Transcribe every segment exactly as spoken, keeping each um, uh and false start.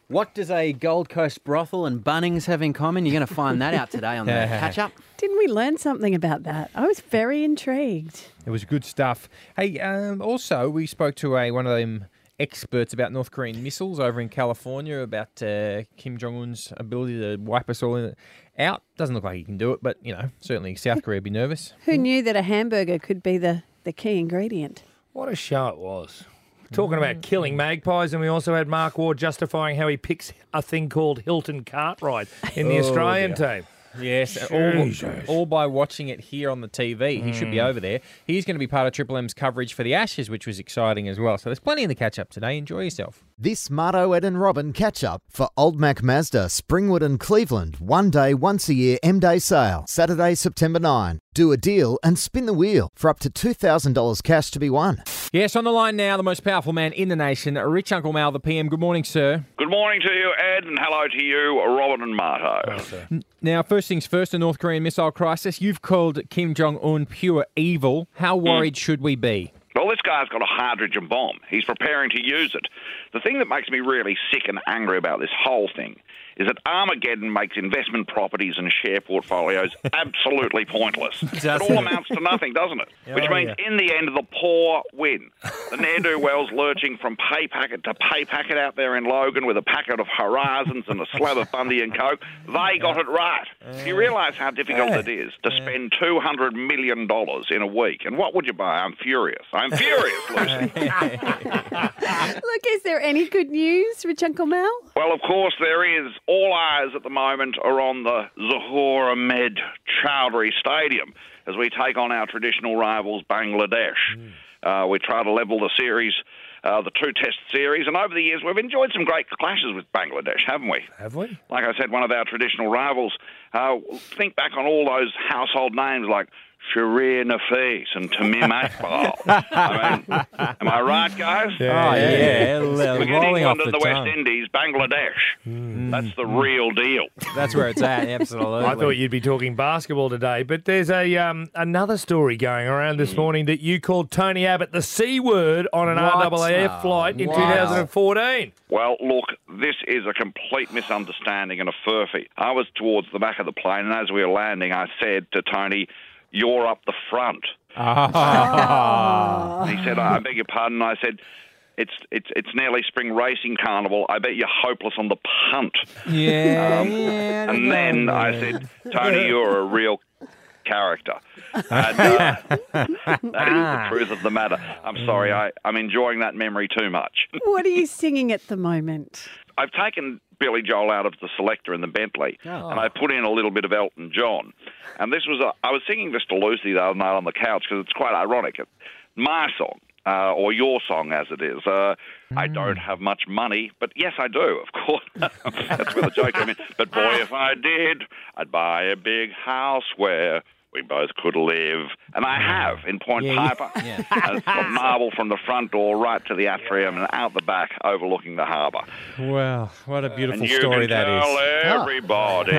What does a Gold Coast brothel and Bunnings have in common? You're going to find that out today on the catch-up. Didn't we learn something about that? I was very intrigued. It was good stuff. Hey, um, also, we spoke to a one of them experts about North Korean missiles over in California, about uh, Kim Jong-un's ability to wipe us all out. Doesn't look like he can do it, but, you know, certainly South Korea would be nervous. Who knew that a hamburger could be the, the key ingredient? What a show it was. Talking about killing magpies, and we also had Mark Ward justifying how he picks a thing called Hilton Cartwright in the Oh, Australian dear. team. Yes, all, all by watching it here on the T V. He should be over there. He's going to be part of Triple M's coverage for the Ashes, which was exciting as well. So there's plenty in the catch-up today. Enjoy yourself. This Marto, Ed and Robin catch-up for Old Mac Mazda, Springwood and Cleveland. One day, once a year, M-Day sale. Saturday, September ninth. Do a deal and spin the wheel for up to two thousand dollars cash to be won. Yes, on the line now, the most powerful man in the nation, Rich Uncle Mal, the P M. Good morning, sir. Good morning to you, Ed, and hello to you, Robin and Marto. N- Now, first things first, the North Korean missile crisis. You've called Kim Jong-un pure evil. How worried should we be? Well, this guy's got a hydrogen bomb. He's preparing to use it. The thing that makes me really sick and angry about this whole thing is that Armageddon makes investment properties and share portfolios absolutely pointless. It all amounts to nothing, doesn't it? Oh, Which means, yeah. in the end, the poor win. The ne'er-do-wells lurching from pay packet to pay packet out there in Logan with a packet of Horizons and a slab of Bundy and Coke, they got it right. Do you realise how difficult it is to spend two hundred million dollars in a week? And what would you buy? I'm furious. I'm furious, Lucy. Look, is there any good news, Rich Uncle Mel? Well, of course there is. All eyes at the moment are on the Zahor Ahmed Chowdhury Stadium as we take on our traditional rivals, Bangladesh. Mm. Uh, we try to level the series, uh, the two-test series, and over the years we've enjoyed some great clashes with Bangladesh, haven't we? Have we? Like I said, one of our traditional rivals. Uh, think back on all those household names like Sharir Nafis and Tamim Iqbal. I mean, am I right, guys? Yeah, oh, yeah. yeah. Forget Rolling off England and the the West tongue. Indies, Bangladesh. Mm. That's the real deal. That's where it's at, absolutely. I thought you'd be talking basketball today, but there's a um, another story going around this morning that you called Tony Abbott the C word on an What? R A A F flight in Wow. twenty fourteen. Well, look, this is a complete misunderstanding and a furphy. I was towards the back of the plane, and as we were landing, I said to Tony, "You're up the front." Oh. He said, "I beg your pardon." I said, It's it's it's nearly spring racing carnival. I bet you're hopeless on the punt. Yeah. Um, yeah and then I said, "Tony, you're a real character." And, uh, that is the truth of the matter. I'm sorry, I, I'm enjoying that memory too much. What are you singing at the moment? I've taken Billy Joel out of the selector in the Bentley, Oh. and I put in a little bit of Elton John. And this was a, I was singing this to Lucy the other night on the couch because it's quite ironic. My song. Uh, or your song, as it is. Uh, mm. I don't have much money, but yes, I do, of course. That's where the joke came in. But boy, if I did, I'd buy a big house where we both could live. And I have in Point yeah, Piper. Yeah. And it's got marble from the front door right to the atrium and out the back overlooking the harbour. Wow, what a beautiful and you story can that tell is. everybody.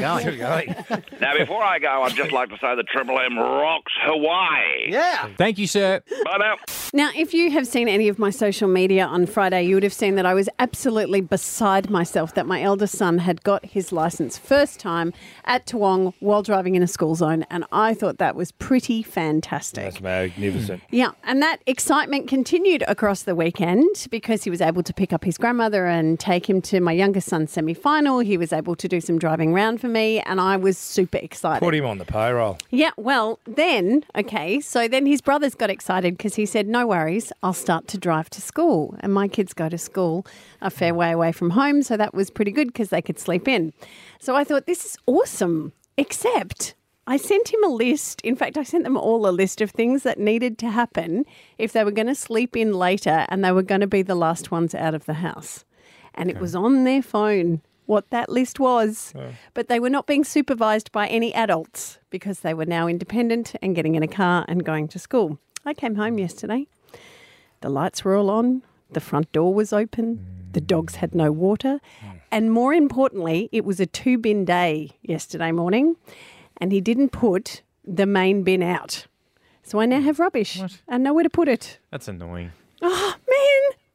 Oh. Now, before I go, I'd just like to say that Triple M rocks Hawaii. Yeah. Thank you, sir. Bye now. Now, if you have seen any of my social media on Friday, you would have seen that I was absolutely beside myself that my eldest son had got his licence first time at Toowong while driving in a school zone, and I thought that was pretty fantastic. That's magnificent. Yeah, and that excitement continued across the weekend because he was able to pick up his grandmother and take him to my youngest son's semi-final. He was able to do some driving around for me, and I was super excited. Put him on the payroll. Yeah, well, then, okay, so then his brothers got excited because he said, no worries, I'll start to drive to school. And my kids go to school a fair way away from home, so that was pretty good because they could sleep in. So I thought, this is awesome, except I sent him a list. In fact, I sent them all a list of things that needed to happen if they were going to sleep in later and they were going to be the last ones out of the house. And okay. It was on their phone what that list was, oh. But they were not being supervised by any adults because they were now independent and getting in a car and going to school. I came home yesterday. The lights were all on. The front door was open. The dogs had no water. And more importantly, it was a two-bin day yesterday morning, and he didn't put the main bin out. So I now have rubbish What? and nowhere to put it. That's annoying. Oh, man, what is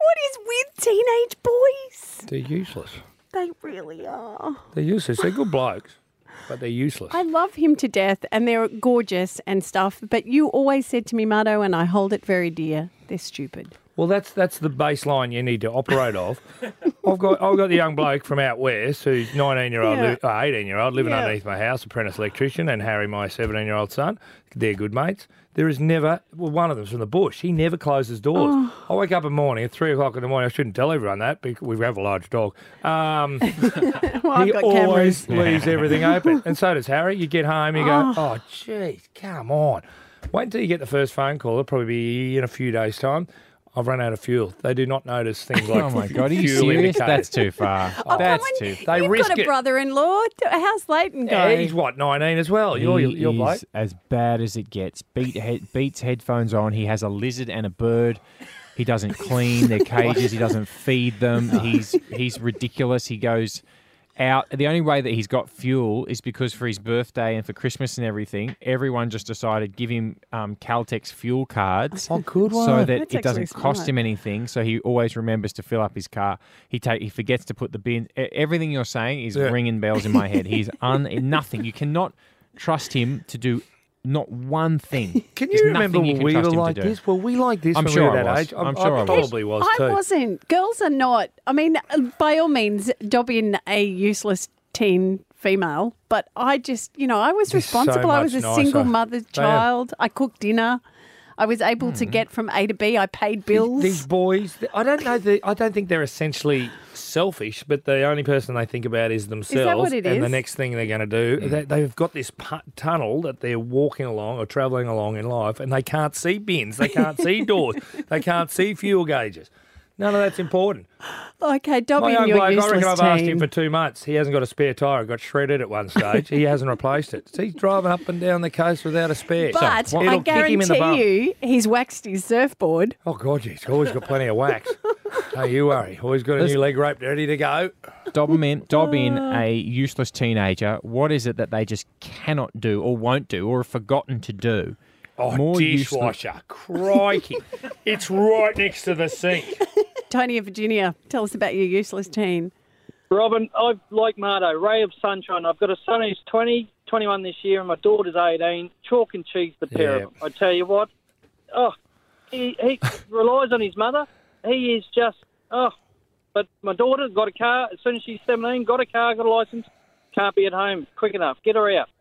with teenage boys? They're useless. They really are. They're useless. They're good blokes, but they're useless. I love him to death and they're gorgeous and stuff, but you always said to me, Mardo, and I hold it very dear, they're stupid. Well, that's that's the baseline you need to operate off. I've got I've got the young bloke from out west who's nineteen year old, Yeah. uh, eighteen year old, living Yeah. underneath my house, apprentice electrician, and Harry, my seventeen year old son. They're good mates. There is never well, one of them's from the bush. He never closes doors. Oh. I wake up in the morning at three o'clock in the morning. I shouldn't tell everyone that because we have a large dog. Um, Well, I've he got always cameras. leaves everything open, and so does Harry. You get home, you go, oh, jeez, come on. Wait until you get the first phone call. It'll probably be in a few days' time. I've run out of fuel. They do not notice things like Oh my God, are you fuel serious? indicators. That's too far. Oh, That's come on. too. They You've risk got a it. brother-in-law. How's Leighton go? Yeah, he's what, nineteen as well? You're, He you're, you're bloke. is as bad as it gets. Beat head, beats headphones on. He has a lizard and a bird. He doesn't clean their cages. He doesn't feed them. He's he's ridiculous. He goes out. The only way that he's got fuel is because for his birthday and for Christmas and everything, everyone just decided give him um, Caltex fuel cards. Oh, good one. So that That's it doesn't actually cost smart. him anything. So he always remembers to fill up his car. He take he forgets to put the bin. e- Everything you're saying is Yeah. ringing bells in my head. He's un nothing. You cannot trust him to do not one thing. Can There's you remember nothing you when can we trust were him to like do. this? Well, we like this I'm when sure we were I that was. age. I'm sure I was. probably was I too. wasn't. Girls are not. I mean, by all means, dob in a useless teen female, but I just, you know, I was They're so responsible. I was a much single nicer. mother child. I cooked dinner. I was able to get from A to B. I paid bills. These boys, I don't know. The, I don't think they're essentially selfish, but the only person they think about is themselves. what it and the is? next thing they're going to do, they, they've got this pu- tunnel that they're walking along or travelling along in life, and they can't see bins, they can't see doors, they can't see fuel gauges. None of that's important. Okay, dob My in young your bloke, I useless reckon I've asked him teen. for two months. He hasn't got a spare tyre. It got shredded at one stage. He hasn't replaced it. So he's driving up and down the coast without a spare. But so I it'll kick him in the bum. guarantee you, he's waxed his surfboard. Oh, God, he's always got plenty of wax. Don't you worry. Always got a new leg rope ready to go. Dob him in, dob in a useless teenager. What is it that they just cannot do or won't do or have forgotten to do? Oh, More useless- dishwasher. Crikey. It's right next to the sink. Tony of Virginia, tell us about your useless teen. Robin, I like Mardo, ray of sunshine. I've got a son who's twenty, twenty-one this year, and my daughter's eighteen. Chalk and cheese, the pair Yeah. of them. I tell you what, oh, he, he relies on his mother. He is just, oh, but my daughter got a car as soon as she's seventeen, got a car, got a licence, can't be at home quick enough. Get her out.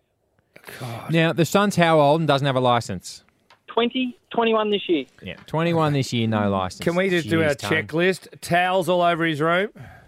Now, the son's how old and doesn't have a license? twenty, twenty-one this year. Yeah, twenty-one this year, no license. Can we just do our Jeez, Tone. checklist? Towels all over his room?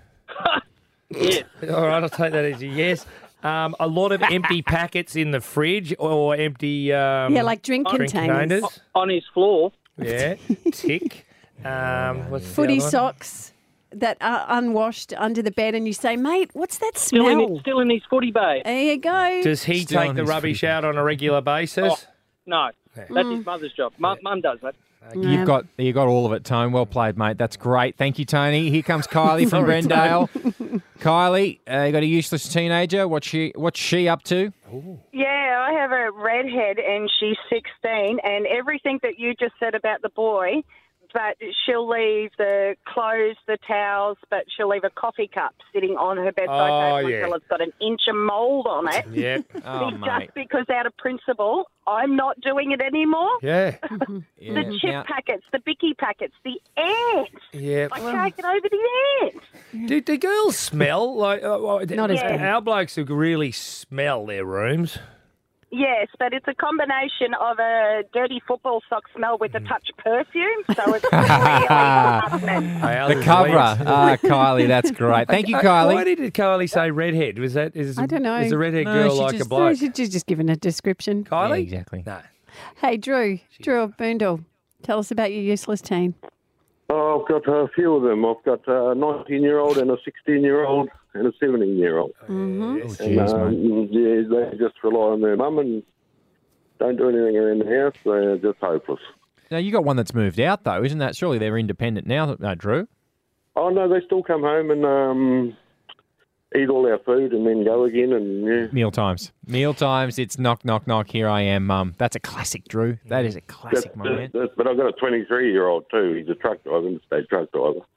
Yeah. All right, I'll take that as a yes. Um, a lot of empty packets in the fridge or empty um, Yeah, like drink drink containers. containers. On his floor. Yeah, tick. Um, what's the Footy other one? socks that are unwashed under the bed, and you say, mate, what's that Still smell? in, still in his footy bag. There you go. Does he Still take on the his rubbish fridge. out on a regular basis? Oh, no, that's his mother's job. Mum, Mum does that. You've got you got all of it, Tone. Well played, mate. That's great. Thank you, Tony. Here comes Kylie from Sorry, Brendale. Kylie, uh, you got a useless teenager. What's she What's she up to? Yeah, I have a redhead and she's sixteen, and everything that you just said about the boy, but she'll leave the clothes, the towels, but she'll leave a coffee cup sitting on her bedside Oh, table yeah. until it's got an inch of mould on it. Yeah, Oh, Just mate. because out of principle, I'm not doing it anymore. yeah, Yeah. The chip Now- packets, the Bicky packets, the ants. yeah. I can't get over the ants. Do, do girls smell like? Uh, uh, Not as bad. Our blokes who really smell their rooms. Yes, but it's a combination of a dirty football sock smell with a touch of perfume, so it's really disgusting. Ours The is cover. weird. Ah, Kylie, that's great. Thank you, Uh, Kylie. Why did Kylie say redhead? Was that is I don't know. Is a redhead No, girl she like a just- bloke? She's just given a description. Yeah, Kylie, exactly. No. Hey, Drew, Drew of Boondall, tell us about your useless teen. Oh, I've got a few of them. I've got a nineteen-year-old and a sixteen-year-old and a seventeen-year-old. Oh, And jeez, um, mate. yeah, they just rely on their mum and don't do anything around the house. They're just hopeless. Now, you got one that's moved out, though, isn't that? Surely they're independent now, uh, Drew? Oh, no, they still come home and um, eat all our food and then go again. And yeah. Meal times. Meal times. It's knock, knock, knock. Here I am, Mum. That's a classic, Drew. That is a classic, That's- my man. that's- but I've got a twenty-three-year-old too. He's a truck driver, interstate truck driver.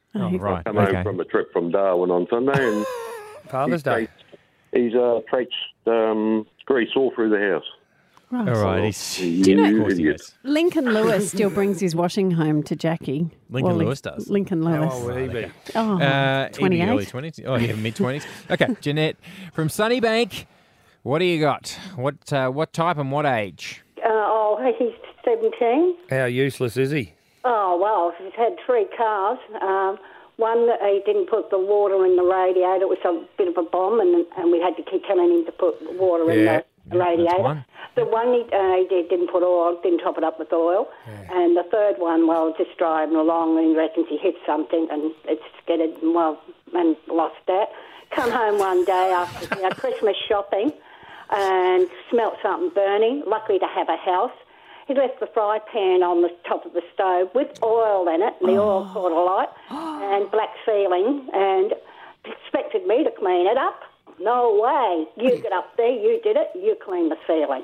Oh, right. Come Okay. home from a trip from Darwin on Sunday, and Father's Day. he's uh, traipsed um, grease all through the house. Right. All right. He's, Do you yeah, know- of course he idiot. is. Lincoln Lewis still brings his washing home to Jackie. Lincoln Wally. Lewis does? Lincoln How Lewis. old would he be? Oh, Uh, he'd be twenty-eight. early twenties. Oh, yeah, mid twenties. Okay, Jeanette from Sunnybank. What do you got? What uh, what type and what age? Uh, oh, he's seventeen. How useless is he? Oh, well, he's had three cars. Um, one, he didn't put the water in the radiator. It was a bit of a bomb, and and we had to keep telling him to put water in Yeah, the radiator. one. The one he, uh, he did, didn't put oil, didn't top it up with oil. And the third one, well, just driving along, and he reckons he hit something, and it's skidded, and, well, and lost that. Come home one day after you know, Christmas shopping and smelt something burning. Luckily to have a house. He left the fry pan on the top of the stove with oil in it, and the oil caught alight, and black ceiling, and expected me to clean it up. No way. You get up there, you did it, you clean the ceiling.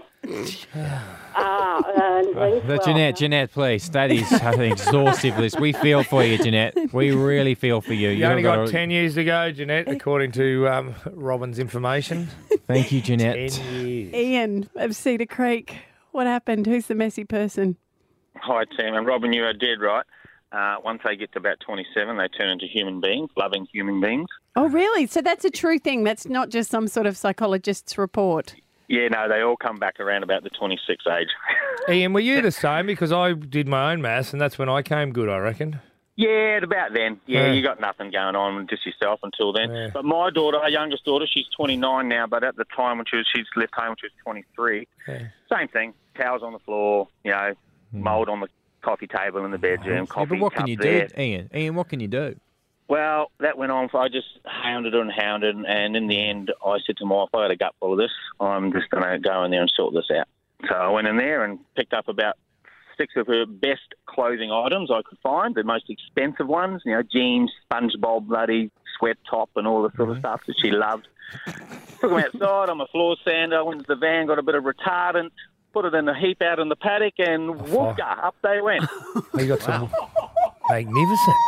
Ah, and Uh, well, Jeanette, Jeanette, please. That is an exhaustive list. We feel for you, Jeanette. We really feel for you. You You've only got a- ten years to go, Jeanette, according to um, Robin's information. Thank you, Jeanette. ten years. Ian of Cedar Creek. What happened? Who's the messy person? Hi, Tim. And Robin, you are dead right. Uh, once they get to about twenty-seven, they turn into human beings, loving human beings. Oh, really? So that's a true thing. That's not just some sort of psychologist's report. Yeah, no, they all come back around about the twenty-six age. Ian, were you the same? Because I did my own maths, and that's when I came good, I reckon. Yeah, at about then. Yeah, Yeah. you got nothing going on, just yourself until then. Yeah. But my daughter, our youngest daughter, she's twenty-nine now, but at the time when she was, she's left home when she was twenty-three, Yeah. same thing. Towels on the floor, you know, mould on the coffee table in the bedroom, Yeah, coffee but what can cup you there. do, Ian? Ian, what can you do? Well, that went on. For, I just hounded and hounded, and in the end, I said to my wife, I got a gut full of this. I'm just going to go in there and sort this out. So I went in there and picked up about six of her best clothing items I could find, the most expensive ones, you know, jeans, SpongeBob, bloody sweat top, and all the sort of stuff that she loved. Took them outside. I'm a floor sander. Went to the van, got a bit of retardant, put it in a heap out in the paddock, and whoopka, up they went. You got some magnificent.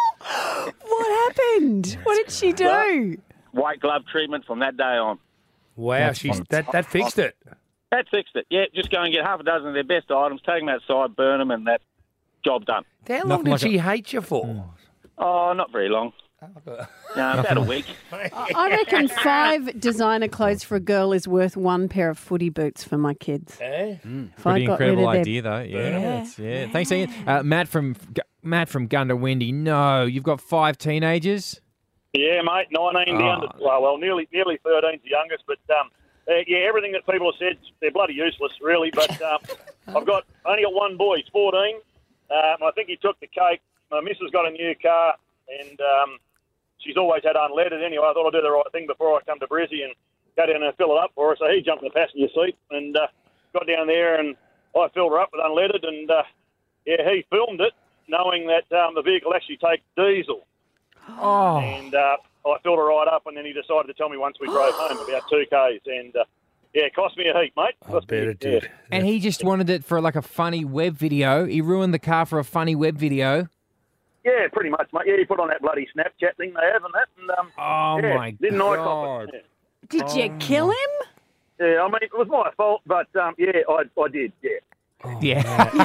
What happened? What did she do? White glove treatment from that day on. Wow, she's that that fixed it. That fixed it. Yeah, just go and get half a dozen of their best items, take them outside, burn them, and that job done. How long Nothing did like she hate you for? Oh, not very long. No, about a week. I reckon five designer clothes for a girl is worth one pair of footy boots for my kids. Eh? If I Pretty got rid incredible of their- idea, though. Yeah, Yeah. that's- yeah. Thanks, Ian. Uh, Matt from Gu- Matt from Gundawindi. No, you've got five teenagers. Yeah, mate, nineteen Oh. down to well, well, nearly nearly thirteen's the youngest, but um, uh, yeah, everything that people have said, they're bloody useless, really. But um, I've got only got one boy. He's fourteen. Um, I think he took the cake. My missus got a new car, and um, she's always had unleaded. Anyway, I thought I'd do the right thing before I come to Brizzy and go down and fill it up for her. So he jumped in the passenger seat and uh, got down there, and I filled her up with unleaded, and uh, yeah, he filmed it, knowing that um, the vehicle actually takes diesel. Oh, And uh, I filled her right up, and then he decided to tell me once we drove home about two Ks. And uh, yeah, it cost me a heap, mate. I Cost me- bet it yeah. did. and he just wanted it for like a funny web video. He ruined the car for a funny web video. Yeah, pretty much, mate. Yeah, he put on that bloody Snapchat thing they have and that. And, um, Oh yeah, my didn't I cop god! it? Did you kill him? Yeah. yeah, I mean, it was my fault, but um, yeah, I, I did, yeah. Yeah,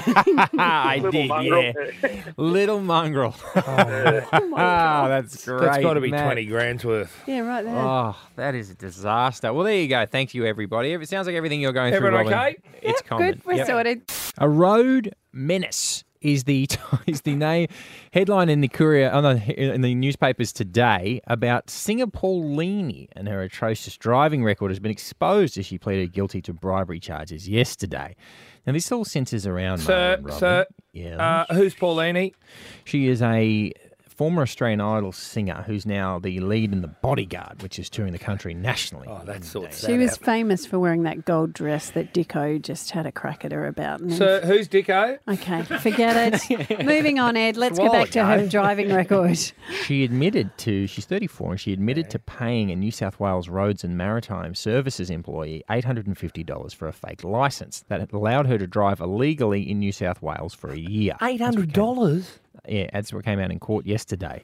I Little did. mongrel. Yeah, little mongrel. Oh, Ah, that's great. That's got to be Matt. twenty grand's worth. Yeah, right there. Oh, that is a disaster. Well, there you go. Thank you, everybody. It sounds like everything you're going Everyone through, Robin, okay? it's Yeah, common. good. We're Yep. sorted. A road menace is the is the name headline in the Courier on the, in the newspapers today about singer Paulini, and her atrocious driving record has been exposed as she pleaded guilty to bribery charges yesterday. Now this all centres around Sir, Marlon Robin. sir, Yeah, uh, who's Paulini? she is a former Australian Idol singer who's now the lead in The Bodyguard, which is touring the country nationally. Oh, that sorts She that was out. famous for wearing that gold dress that Dicko just had a crack at her about. And then- So who's Dicko? Okay, forget it. Moving on, Ed. Let's a go while back to her ago. driving record. She admitted to, she's thirty-four, and she admitted to paying a New South Wales Roads and Maritime Services employee eight hundred fifty dollars for a fake licence that allowed her to drive illegally in New South Wales for a year. Eight hundred dollars. Yeah, that's what came out in court yesterday.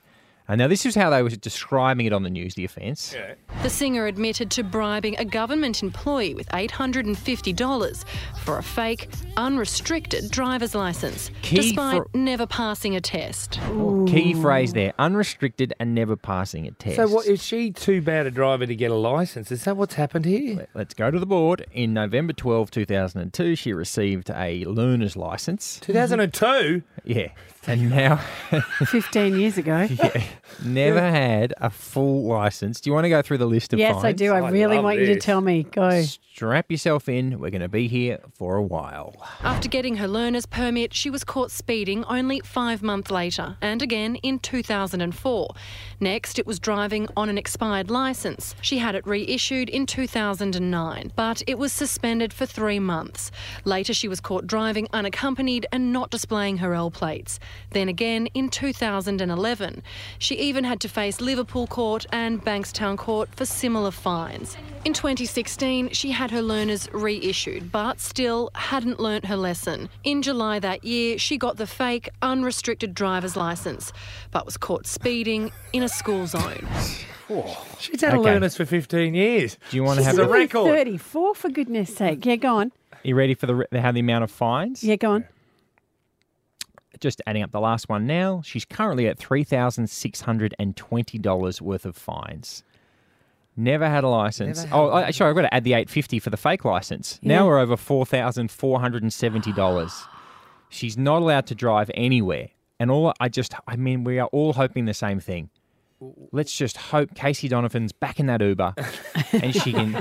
And now this is how they were describing it on the news, the offence. Yeah. The singer admitted to bribing a government employee with eight hundred fifty dollars for a fake, unrestricted driver's licence, Key despite for- never passing a test. Key phrase there, unrestricted and never passing a test. So what, is she too bad a driver to get a licence? Is that what's happened here? Let's go to the board. In November twelfth, two thousand two, she received a learner's licence. two thousand two? Yeah. And now... fifteen years ago. Yeah. Never had a full licence. Do you want to go through the list of Yes, fines? I do. I, I really love want you to this. tell me. Go. Strap yourself in. We're going to be here for a while. After getting her learner's permit, she was caught speeding only five months later, and again in two thousand four. Next, it was driving on an expired licence. She had it reissued in two thousand nine, but it was suspended for three months. Later, she was caught driving unaccompanied and not displaying her L plates. Then again in two thousand eleven. She even had to face Liverpool Court and Bankstown Court for similar fines. In twenty sixteen, she had her learners reissued, but still hadn't learnt her lesson. In July that year, she got the fake, unrestricted driver's licence, but was caught speeding in a school zone. She's had a Okay. learners for fifteen years. Do you want to She's have a... only record. thirty-four, for goodness sake. Yeah, go on. You ready for the re- how the amount of fines? Yeah, go on. Just adding up the last one now. She's currently at three thousand six hundred twenty dollars worth of fines. Never had a licence. Never had Oh, I, sorry, I've got to add the eight hundred fifty dollars for the fake licence. Yeah. Now we're over four thousand four hundred seventy dollars. She's not allowed to drive anywhere. And all I just, I mean, we are all hoping the same thing. Let's just hope Casey Donovan's back in that Uber and she can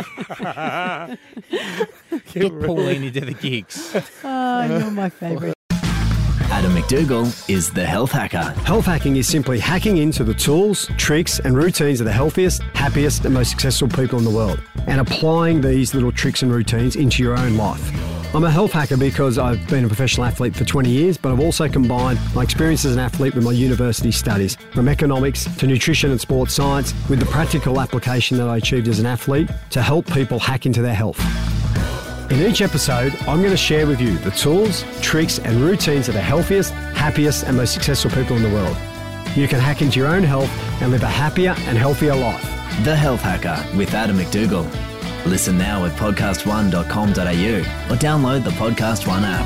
get Pauline into the gigs. Oh, you're my favourite. Adam McDougall is the health hacker. Health hacking is simply hacking into the tools, tricks and routines of the healthiest, happiest and most successful people in the world and applying these little tricks and routines into your own life. I'm a health hacker because I've been a professional athlete for twenty years, but I've also combined my experience as an athlete with my university studies, from economics to nutrition and sports science, with the practical application that I achieved as an athlete to help people hack into their health. In each episode, I'm going to share with you the tools, tricks and routines of the healthiest, happiest and most successful people in the world. You can hack into your own health and live a happier and healthier life. The Health Hacker with Adam McDougall. Listen now at podcast one dot com dot a u or download the Podcast One app.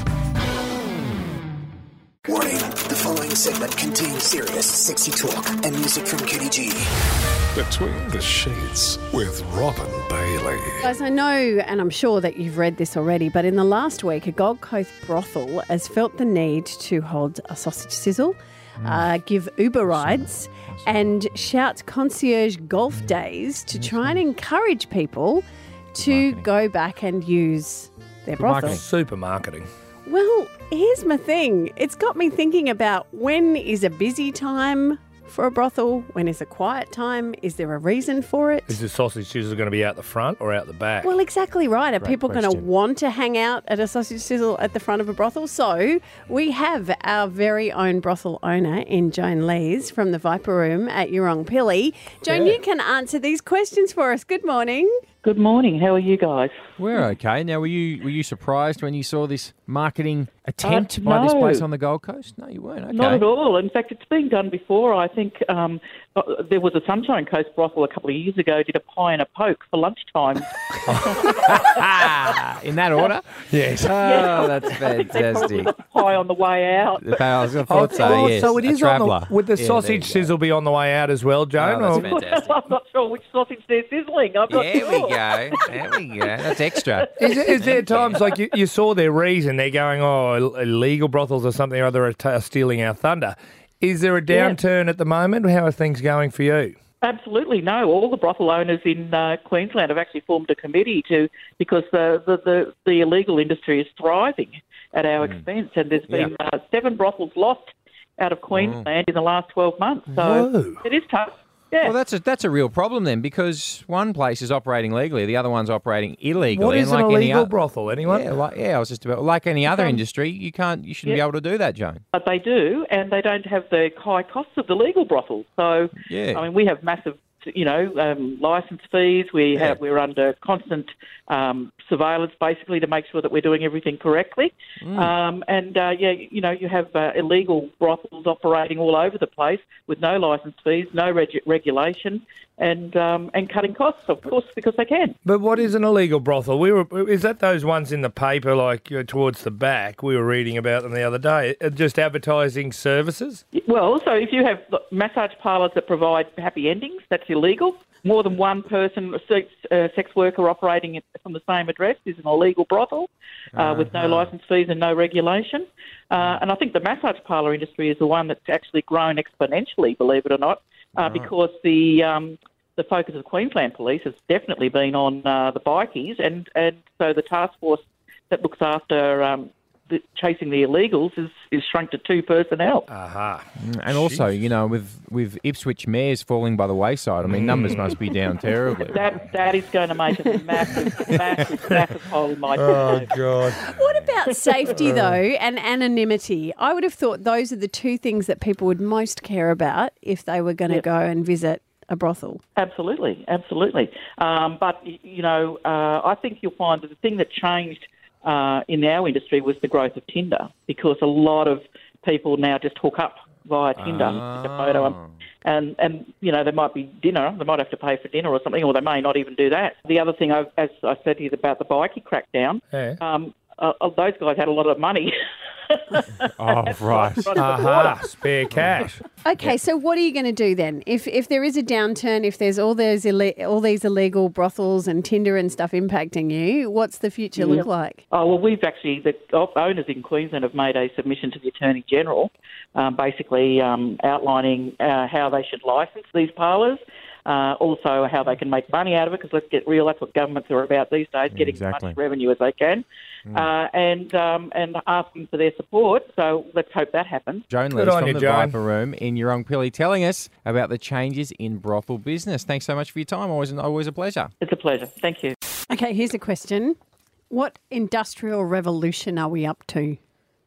Warning, the following segment contains serious, sexy talk and music from Kenny G. Between the Sheets with Robin Bailey. Guys, I know, and I'm sure that you've read this already, but in the last week, a Gold Coast brothel has felt the need to hold a sausage sizzle, uh, give Uber rides, and shout concierge golf days to try and encourage people to go back and use their brothel. Super marketing. Well, here's my thing. It's got me thinking about when is a busy time for a brothel? When is a quiet time? Is there a reason for it? Is the sausage sizzle going to be out the front or out the back? Well, exactly right. Are Great people going to question. want to hang out at a sausage sizzle at the front of a brothel? So we have our very own brothel owner in Joan Lees from the Viper Room at Yurong-Pilly. Joan, Yeah. you can answer these questions for us. Good morning. Good morning. How are you guys? We're okay. Now, were you were you surprised when you saw this marketing attempt Uh, by this no. place on the Gold Coast? No, you weren't. Okay. Not at all. In fact, it's been done before. I think um, uh, there was a Sunshine Coast brothel a couple of years ago, did a pie and a poke for lunchtime. In that order? Yes. Oh, that's They probably fantastic. got the pie on the way out. I was- I thought so, yes. So it A is on traveller. the, would the Yeah, sausage there you go. sizzle be on the way out as well, Joan? Oh, or- that's fantastic. I'm not sure which sausage they're sizzling. I'm not There sure. we go. There we go. That's extra. Is, is there times like you, you saw their reason? They're going, oh, ill- illegal brothels or something or other are, t- are stealing our thunder. Is there a downturn at the moment? How are things going for you? Absolutely no. All the brothel owners in uh, Queensland have actually formed a committee to because the, the, the, the illegal industry is thriving at our expense, and there's been uh, seven brothels lost out of Queensland in the last twelve months. So Whoa. it is tough. Yeah. Well, that's a that's a real problem then, because one place is operating legally, the other one's operating illegally. What is and an like any illegal o- brothel? Anyone? Yeah, like, yeah, I was just about like any other Um, industry, you can't, you shouldn't yeah. be able to do that, Joan. But they do, and they don't have the high costs of the legal brothels. So, Yeah. I mean, we have massive you know, um, licence fees. We have we're under constant um, surveillance, basically, to make sure that we're doing everything correctly. Mm. Um, and uh, yeah, you know, you have uh, illegal brothels operating all over the place with no licence fees, no reg- regulation, and um, and cutting costs, of course, because they can. But what is an illegal brothel? We were is that those ones in the paper, like uh, towards the back? We were reading about them the other day. Uh, Just advertising services. Well, so if you have massage parlours that provide happy endings, that's illegal. More than one person, a sex, uh, sex worker operating from the same address is an illegal brothel uh, uh-huh. with no licence fees and no regulation. Uh, and I think the massage parlour industry is the one that's actually grown exponentially, believe it or not, uh, Uh-huh. because the um, the focus of Queensland Police has definitely been on uh, the bikies, and, and so the task force that looks after um, the, chasing the illegals is, is shrunk to two personnel. Aha. Mm, And also, you know, with, with Ipswich mayors falling by the wayside, I mean, numbers must be down terribly. That that is going to make a massive, massive, massive hole in my Oh, God. What about safety, though, and anonymity? I would have thought those are the two things that people would most care about if they were going to Yep. go and visit a brothel. Absolutely, absolutely. Um, but, y- you know, uh, I think you'll find that the thing that changed uh, in our industry was the growth of Tinder, because a lot of people now just hook up via Tinder, take a photo, and, and, and, you know, there might be dinner. They might have to pay for dinner or something, or they may not even do that. The other thing, I, as I said to you about the bikie crackdown, Yeah. um, uh, uh, those guys had a lot of money. Oh, right. Aha, spare cash. Okay, so what are you going to do then? If if there is a downturn, if there's all those ille- all these illegal brothels and Tinder and stuff impacting you, what's the future look like? Oh, well, we've actually, the owners in Queensland have made a submission to the Attorney General, um, basically um, outlining uh, how they should licence these parlours, uh, also how they can make money out of it, because let's get real, that's what governments are about these days, getting Exactly. as much revenue as they can, Mm. uh, and um, and asking for their support. So let's hope that happens. Joan Good Lees on from you, the Joan. Viper Room in Yurongpilly telling us about the changes in brothel business. Thanks so much for your time. Always, always a pleasure. It's a pleasure. Thank you. Okay, here's a question. What industrial revolution are we up to?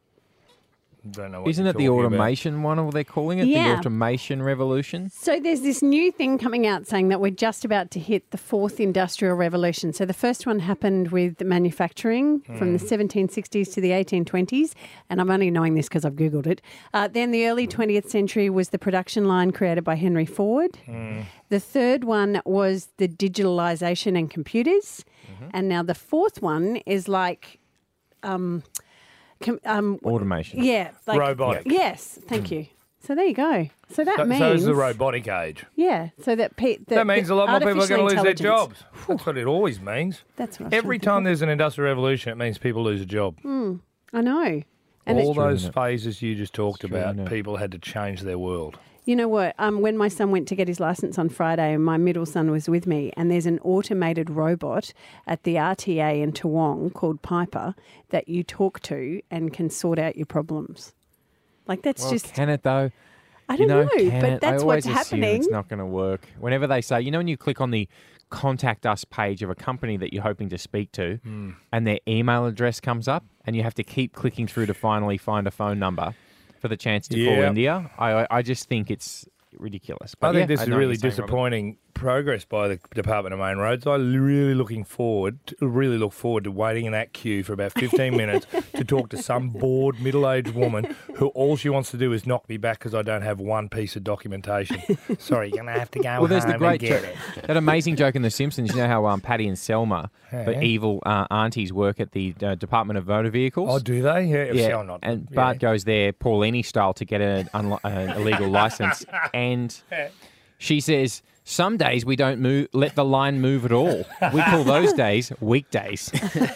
Don't know what Isn't you're it the talking about. automation one, or they're calling it Yeah. the automation revolution? So there's this new thing coming out saying that we're just about to hit the fourth industrial revolution. So the first one happened with manufacturing from the seventeen sixties to the eighteen twenties, and I'm only knowing this because I've Googled it. Uh, then the early twentieth century was the production line created by Henry Ford. The third one was the digitalisation and computers. And now the fourth one is like... Um, com- um, Automation. yeah. Like, Robotic. Yes, thank you. So there you go. So that So, means... so is the robotic age. Yeah, so that... Pe- That, means a lot more people are going to lose their jobs. intelligence- That's what it always means. That's what I was Every trying time to there's an industrial revolution, it means people lose a job. think. I know. And All it, those isn't it? phases you just talked It's true, about, isn't it? people had to change their world. you know what? Um, when my son went to get his license on Friday, and my middle son was with me, and there's an automated robot at the R T A in Toowong called Piper that you talk to and can sort out your problems. Like that's Well, just... can it though? I You don't know, know, can but it? that's I what's always assume happening. It's not going to work. Whenever they say, you know, when you click on the contact us page of a company that you're hoping to speak to, Hmm. and their email address comes up, and you have to keep clicking through to finally find a phone number for the chance to call Yeah. India. I I- I just think it's ridiculous. I But think yeah, this I is know what really you're saying, Robert. disappointing progress by the Department of Main Roads. I really looking forward, to, really look forward to waiting in that queue for about fifteen minutes to talk to some bored middle-aged woman who all she wants to do is knock me back because I don't have one piece of documentation. Sorry, you're going to have to go Well, there's home the great and get joke, it. that amazing joke in The Simpsons. You know how um, Patty and Selma, the Yeah. evil uh, aunties, work at the uh, Department of Motor Vehicles. Oh, do they? Yeah, Yeah, see, I'm not- and yeah. Bart goes there, Paulini style, to get an, unlo- an illegal license, and she says, "Some days we don't move, let the line move at all. We call those days weekdays."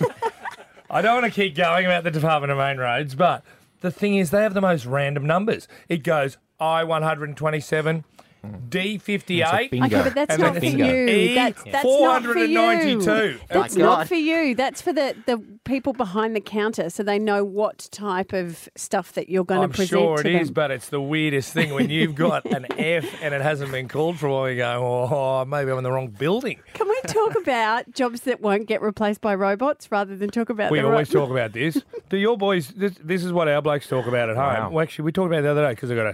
I don't want to keep going about the Department of Main Roads, but the thing is, they have the most random numbers. It goes I one twenty-seven, D fifty-eight. bingo. Okay, but that's and not then for bingo. you. E That's, that's not for you. four ninety-two. That's My not God. for you. That's for the, the people behind the counter so they know what type of stuff that you're going I'm to present sure to it them. is, but it's the weirdest thing when you've got an F and it hasn't been called for a while. You go, oh, maybe I'm in the wrong building. Can we talk about jobs that won't get replaced by robots rather than talk about We the always ro- talk about this. Do your boys? This, this is what our blokes talk about at home. Wow. Well, actually, we talked about it the other day because I got a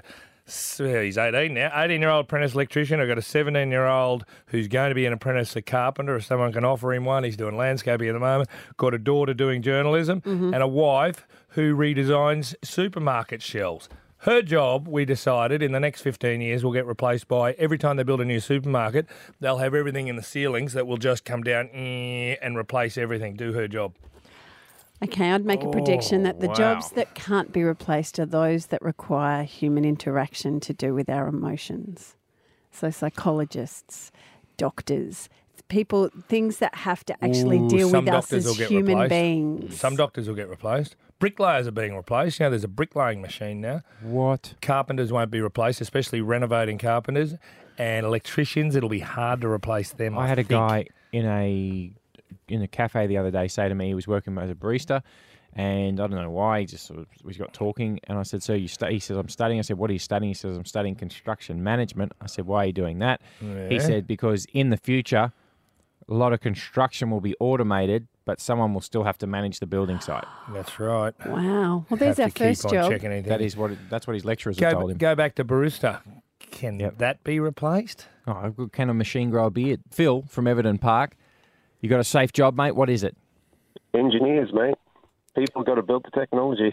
So he's eighteen now. eighteen-year-old apprentice electrician. I've got a seventeen-year-old who's going to be an apprentice carpenter if someone can offer him one. He's doing landscaping at the moment. Got a daughter doing journalism Mm-hmm. and a wife who redesigns supermarket shelves. Her job, we decided, in the next fifteen years will get replaced by every time they build a new supermarket, they'll have everything in the ceilings that will just come down eh, and replace everything. Do her job. Okay, I'd make a prediction that the wow. jobs that can't be replaced are those that require human interaction to do with our emotions. So psychologists, doctors, people, things that have to actually Ooh, deal some with us doctors will as get human replaced. beings. Some doctors will get replaced. Bricklayers are being replaced. You know, there's a bricklaying machine now. What? Carpenters won't be replaced, especially renovating carpenters. And electricians, it'll be hard to replace them. I, I had a think. guy in a in a cafe the other day say to me he was working as a barista, and I don't know why he just sort of we got talking, and I said, "So you stu-" He says, "I'm studying." I said, "What are you studying?" He says, "I'm studying construction management." I said, "Why are you doing that?" He Yeah. said, "Because in the future, a lot of construction will be automated, but someone will still have to manage the building site." That's right. Wow. Well, there's Have our to keep first on job. checking anything. That is what it, that's what his lecturers Go, have told him. go back to barista. Can that be replaced? Oh, can a machine grow a beard? Phil from Everton Park, you got a safe job, mate. What is it? Engineers, mate. People got to build the technology.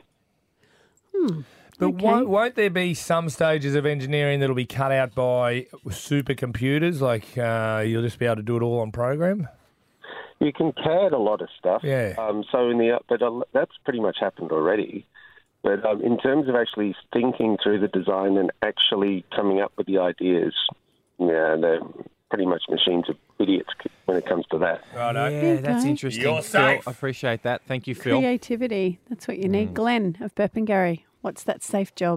Hmm. But won't, won't there be some stages of engineering that'll be cut out by supercomputers? Like uh, you'll just be able to do it all on program? You can C A D a lot of stuff. Yeah. Um, so in the but uh, that's pretty much happened already. But um, in terms of actually thinking through the design and actually coming up with the ideas, yeah, they're pretty much machines are idiots when it comes to that. Righto. Yeah, that's interesting. You're Phil, safe. I appreciate that. Thank you, Phil. Creativity. That's what you need. Mm. Glenn of Burpengary. What's that safe job?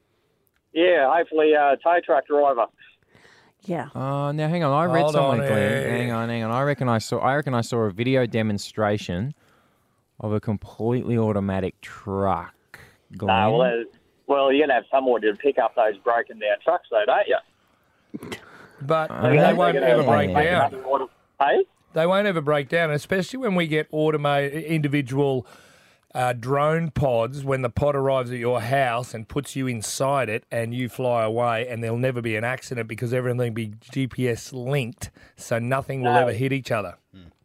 Yeah, hopefully a tow truck driver. Yeah. Oh, now hang on. I read Hold something, on, Glenn. eh. Hang on, hang on. I reckon I saw. I reckon I saw a video demonstration of a completely automatic truck. Glenn. No, well, uh, well, you're going to have someone to pick up those broken down trucks, though, don't you? But Uh, they yeah. won't Yeah. ever break Yeah. down. Hey? They won't ever break down, especially when we get automated individual uh, drone pods. When the pod arrives at your house and puts you inside it, and you fly away, and there'll never be an accident because everything will be G P S linked, so nothing will No. ever hit each other.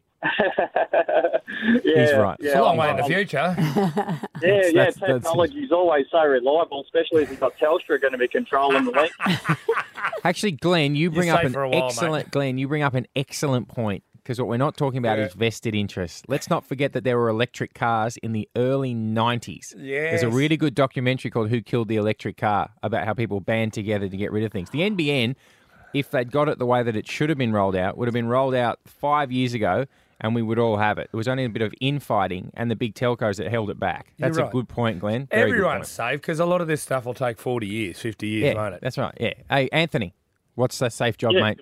Yeah, He's right. Yeah, It's a long I'm- way in the I'm- future. Yeah, That's- yeah, that's- that's- technology is always so reliable, especially if you've got Telstra going to be controlling the link. Actually, Glenn, you bring You're up safe an for a while, excellent. Glenn, you bring up an excellent point because what we're not talking about Yeah. is vested interests. Let's not forget that there were electric cars in the early nineties. There's a Yes. really good documentary called "Who Killed the Electric Car" about how people band together to get rid of things. The N B N, if they'd got it the way that it should have been rolled out, would have been rolled out five years ago, and we would all have it. It was only a bit of infighting and the big telcos that held it back. You're That's right. a good point, Glenn. Very good Everyone's point. safe because a lot of this stuff will take forty years, fifty years, Yeah, won't it? that's right. Yeah. Hey, Anthony, what's the safe job, Yeah. mate?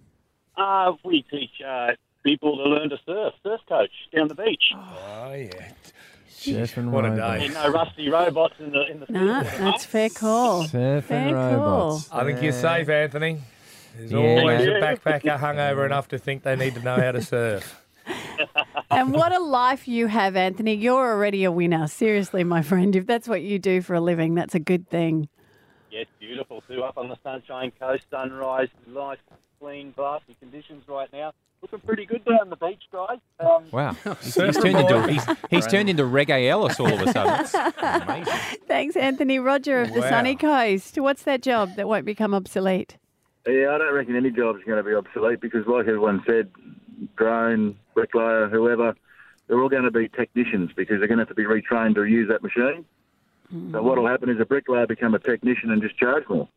Uh, we teach uh, people to learn to surf, surf coach down the beach. Oh, yeah. Surfing What a robots. day. And no rusty robots in the in the No, that's fair call. Surfing Fair robots. I think you're safe, Anthony. There's Yeah. always a Yeah. backpacker hungover enough to think they need to know how to surf. And what a life you have, Anthony. You're already a winner. Seriously, my friend. If that's what you do for a living, that's a good thing. Yeah, it's beautiful too. Up on the Sunshine Coast, sunrise, nice, clean, glassy conditions right now. Looking pretty good down the beach, guys. Um, Wow. He's, Surfer he's turned boy. into he's, he's turned into Reggae Ellis all of a sudden. It's amazing. Thanks, Anthony. Roger of the Wow. Sunny Coast. What's that job that won't become obsolete? Yeah, I don't reckon any job's going to be obsolete because, like everyone said, drone, bricklayer, whoever, they're all going to be technicians because they're going to have to be retrained to use that machine. So what will happen is a bricklayer become a technician and just charge more.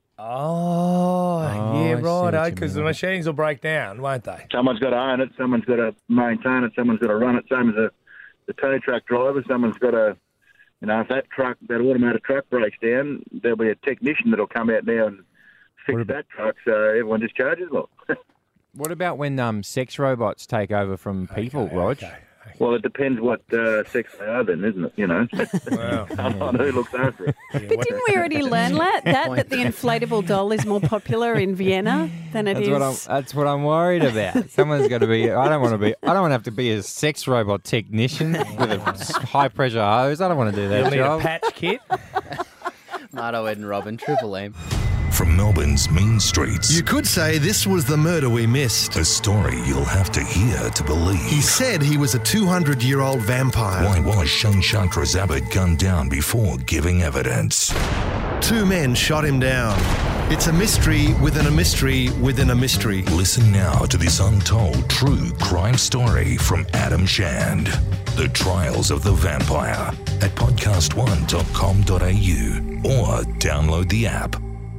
Oh, Oh, yeah, I see right, what eh? you Because the mean. machines will break down, won't they? Someone's got to own it, someone's got to maintain it, someone's got to run it. Same as a the tow truck driver, someone's got to, you know, if that truck, that automated truck breaks down, there'll be a technician that'll come out now and fix that truck. So everyone just charges more. What about when um, sex robots take over from people, Rog? Well, it depends what uh, sex they are then, isn't it? You know, Wow. on who looks after it. But didn't we already learn that, that, that the inflatable doll is more popular in Vienna than it That's is? what I'm. That's what I'm worried about. Someone's got to be. I don't want to be. I don't want to have to be a sex robot technician with a high pressure hose. I don't want to do that You'll need job. a patch kit. Marto, Ed and Robin, Triple M. From Melbourne's mean streets. You could say this was the murder we missed. A story you'll have to hear to believe. He said he was a two hundred year old vampire. Why was Shane Chandrazabat gunned down before giving evidence? Two men shot him down. It's a mystery within a mystery within a mystery. Listen now to this untold true crime story from Adam Shand. The Trials of the Vampire at podcast one dot com dot a u or download the app.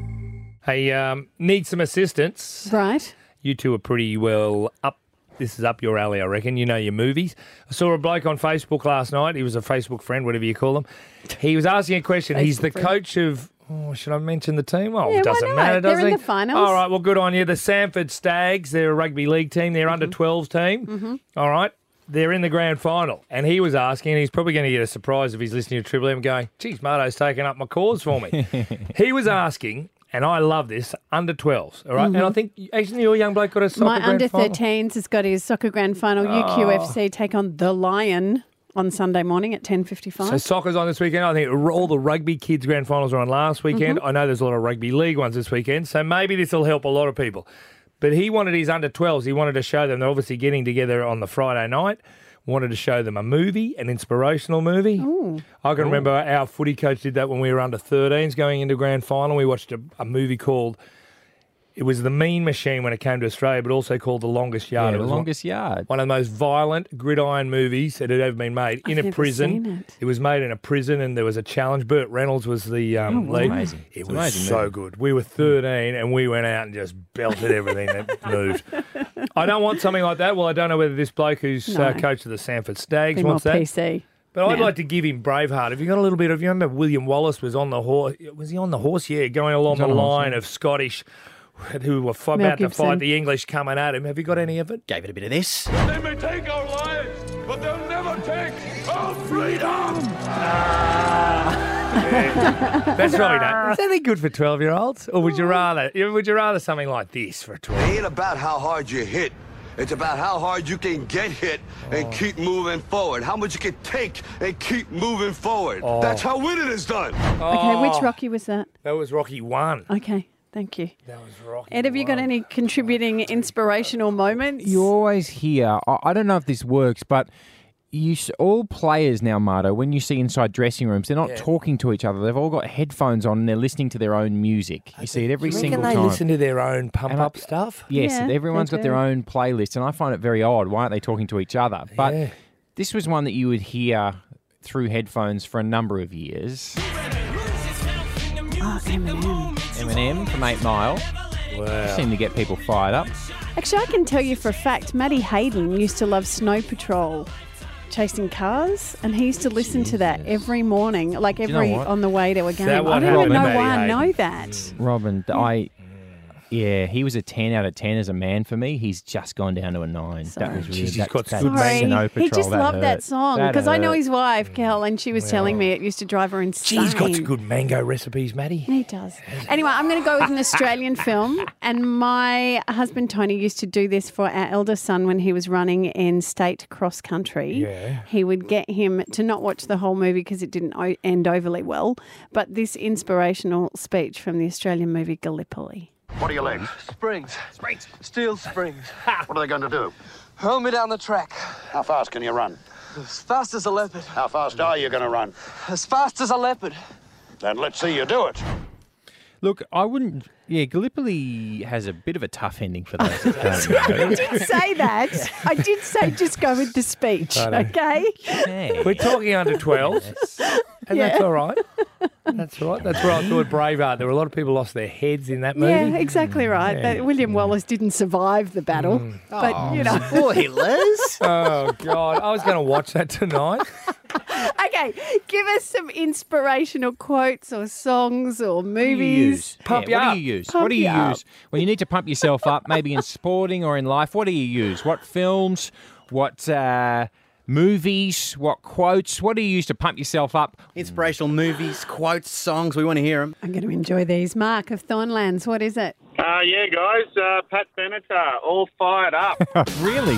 Hey, um, need some assistance. Right. You two are pretty well up. This is up your alley, I reckon. You know your movies. I saw a bloke on Facebook last night. He was a Facebook friend, whatever you call him. He was asking a question. He's the friend. coach of... Oh, should I mention the team? Oh, Yeah, it doesn't why not? matter, does They're it? in the finals. All right, well, good on you. The Sanford Stags, they're a rugby league team. They're under twelves team. Mhm. All right. They're in the grand final. And he was asking, and he's probably going to get a surprise if he's listening to Triple M going, geez, Marto's taking up my cause for me. He was asking... And I love this, under twelves, all right? And I Mhm. think, actually, your young bloke got a soccer My grand under final. thirteens has got his soccer grand final. U Q F C take on the Lion on Sunday morning at ten fifty-five. So soccer's on this weekend. I think all the rugby kids grand finals are on last weekend. Mhm. I know there's a lot of rugby league ones this weekend, so maybe this will help a lot of people. But he wanted his under twelves. He wanted to show them. They're obviously getting together on the Friday night. Wanted to show them a movie, an inspirational movie. Ooh. I can Ooh. remember our footy coach did that when we were under thirteens going into grand final. We watched a, a movie called, it was The Mean Machine when it came to Australia, but also called The Longest Yard. Yeah, It The was one- Longest Yard. One of the most violent gridiron movies that had ever been made in I've a never prison. seen it. It was made in a prison, and there was a challenge. Burt Reynolds was the um, Oh, wow. lead. Amazing. It It's was amazing so movie. good. We were thirteen, and we went out and just belted everything that moved. I don't want something like that. Well, I don't know whether this bloke who's uh, No. coach of the Sanford Stags Be more wants that. P C. But I'd now. like to give him Braveheart. Have you got a little bit of, you remember William Wallace was on the horse? Was he on the horse? Yeah, going along He's the on a horse, line yeah. of Scottish who were f- Mel about to Gibson. fight the English coming at him. Have you got any of it? Gave it a bit of this. They may take our lives, but they'll never take our freedom. That's probably not. Is that any good for twelve-year-olds? Or would you rather would you rather something like this for a twelve? It ain't about how hard you hit. It's about how hard you can get hit and keep moving forward. How much you can take and keep moving forward. Oh. That's how winning is done. Okay, which Rocky was that? That was Rocky One. Okay, thank you. That was Rocky. Ed, have you got any contributing inspirational moments? You always hear, I I don't know if this works, but you s- all players now, Marto, when you see inside dressing rooms, they're not Yeah. talking to each other. They've all got headphones on and they're listening to their own music. You see it every Do you single reckon they time. listen to their own pump And I- up stuff? Yes, Yeah, everyone's they got their do. own playlist, and I find it very odd. Why aren't they talking to each other? But Yeah. this was one that you would hear through headphones for a number of years. Oh, Eminem. Eminem from Eight Mile. Wow. Seemed to get people fired up. Actually, I can tell you for a fact, Matty Hayden used to love Snow Patrol, chasing cars, and he used to listen to that every morning, like you know every what? on the way to a game. that I what don't even happened know to why Matty I know Hayden? that. Robin, I... Yeah, he was a ten out of ten as a man for me. He's just gone down to a nine. That was really... Jeez, he's that, got that good Sorry, Snow he Patrol, just loved hurt. that song That because I know hurt. his wife, Kel, and she was telling me it used to drive her insane. Gee, he's got some good mango recipes, Matty. He does. Anyway, I'm going to go with an Australian film. And my husband Tony used to do this for our eldest son when he was running in state cross country. Yeah. He would get him to not watch the whole movie because it didn't o- end overly well, but this inspirational speech from the Australian movie Gallipoli. What are your legs? Springs. Springs. Steel springs. What are they going to do? Hurl me down the track. How fast can you run? As fast as a leopard. How fast are you going to run? As fast as a leopard. Then let's see you do it. Look, I wouldn't... Yeah, Gallipoli has a bit of a tough ending for those that don't know. I did say that. I did say just go with the speech, I know. okay? Yeah. We're talking under twelve, and Yeah. that's all right. That's all right. That's where I thought Braveheart. There were a lot of people lost their heads in that movie. Yeah, exactly right. Yeah. That William Wallace didn't survive the battle, but you know. Spoilers. Oh, God. I was going to watch that tonight. Okay, give us some inspirational quotes or songs or What do you movies. use? Pump Yeah, you what up. do you use? Pump what do you you up. use when you need to pump yourself up? Maybe in sporting or in life. What do you use? What films? What uh, movies? What quotes? What do you use to pump yourself up? Inspirational movies, quotes, songs. We want to hear them. I'm going to enjoy these. Mark of Thornlands, what is it? Uh, yeah, guys, uh, Pat Benatar, all fired up. Really?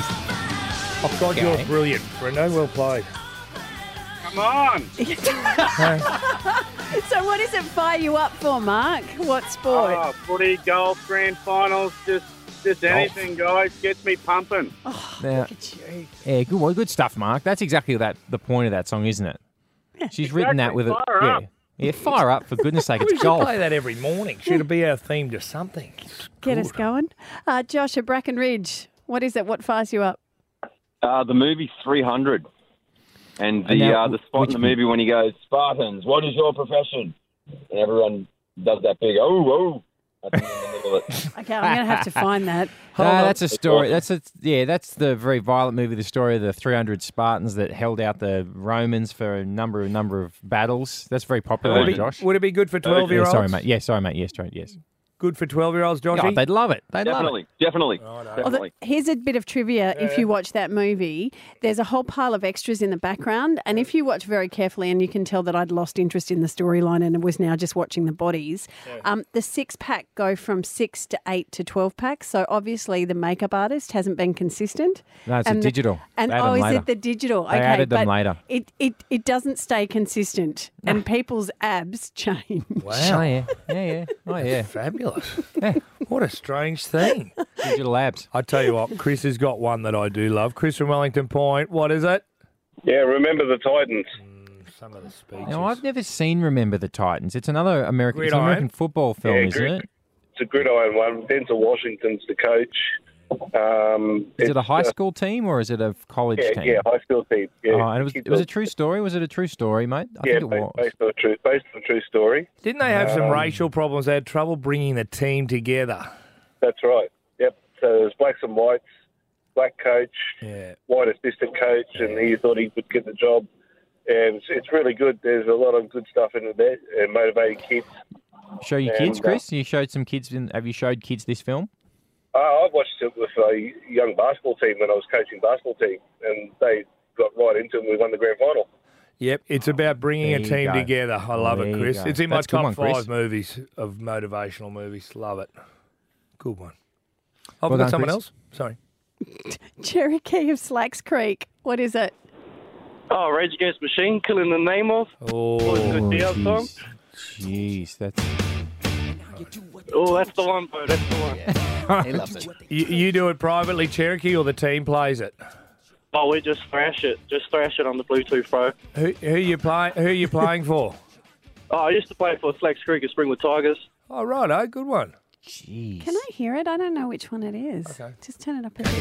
Oh, God, Okay. you're brilliant, Brendo. Well played. Come on. So what does it fire you up for, Mark? What sport? Oh, footy, golf, grand finals, just just Golf. anything, guys. Gets me pumping. Now, yeah, good, well, good stuff, Mark. That's exactly that the point of that song, isn't it? She's written that with Fire a yeah, up. yeah, fire up for goodness' sake. We It's should golf. play that every morning. Should it be our theme to something? Get us going. Uh, Josh at Brackenridge, what is it? What fires you up? Uh, the movie three hundred. And the And now, uh, the spot in the movie when he goes, Spartans, what is your profession? And everyone does that big, oh, oh. That's in the middle of it. Okay, I'm going to have to find that. No, that's a It's story. awesome. That's a yeah. That's the very violent movie. The story of the three hundred Spartans that held out the Romans for a number a number of battles. That's very popular, Would it be, Josh. would it be good for twelve-year-olds? Yeah, sorry, mate. Yeah, sorry, mate. Yes, sorry, yes. Good for twelve-year-olds, Joshy? Oh, they'd love it. They'd Definitely, love definitely, Although, definitely. here's a bit of trivia. If you watch that movie, there's a whole pile of extras in the background. And if you watch very carefully, and you can tell that I'd lost interest in the storyline and was now just watching the bodies, um, the six pack go from six to eight to twelve packs. So obviously the makeup artist hasn't been consistent. No, it's a and the- digital. and They add oh, them is later. it the digital? They okay, added them but later. It, it it doesn't stay consistent, and people's abs change. Wow. Oh, yeah. Yeah, yeah. Oh, yeah. Fabulous. What a strange thing. Digital labs. I tell you what, Chris has got one that I do love. Chris from Wellington Point. What is it? Yeah, remember the Titans. Some of the speeches. Now, I've never seen Remember the Titans. It's another American, it's an Gridiron. American football film, Yeah, isn't grid- it? It's a gridiron one. Denzel Washington's the coach. Um, Is it a it's, high uh, school team or is it a college yeah, team? yeah, high school team. Yeah, Oh, and it was, Kids it was a on- true story. Was it a true story, mate? I yeah, think it based, was. based on a true, based on a true story. Didn't they have some Um, racial problems? They had trouble bringing the team together. That's right. Yep. So there's blacks and whites, black coach, Yeah. white assistant coach, and he thought he would get the job. And it's, it's really good. There's a lot of good stuff in there, and motivating kids. Show your And, kids, uh, Chris? You showed some kids. In, have you showed kids this film? Oh, I watched it with a young basketball team when I was coaching basketball team, and they got right into it and we won the grand final. Yep, it's about bringing There a you team go. together. I love There it, you Chris. go. It's in my That's a good top one, Chris. five movies of motivational movies. Love it. Good one. Oh, Well we've got done, someone Chris. else? Sorry. Cherokee of Slacks Creek. What is it? Oh, Rage Against the Machine, Killing the Name Of. Oh, good deal song. Jeez, that's... Oh, that's the one, bro. That's the one. He loves it. You, you do it privately, Cherokee, or the team plays it? Oh, we just thrash it. Just thrash it on the Bluetooth, bro. Who, who you play? Who are you playing for? Oh, I used to play for Slacks Creek at Springwood Tigers. Oh, right, oh, good one. Jeez. Can I hear it? I don't know which one it is. Okay. Just turn it up a bit.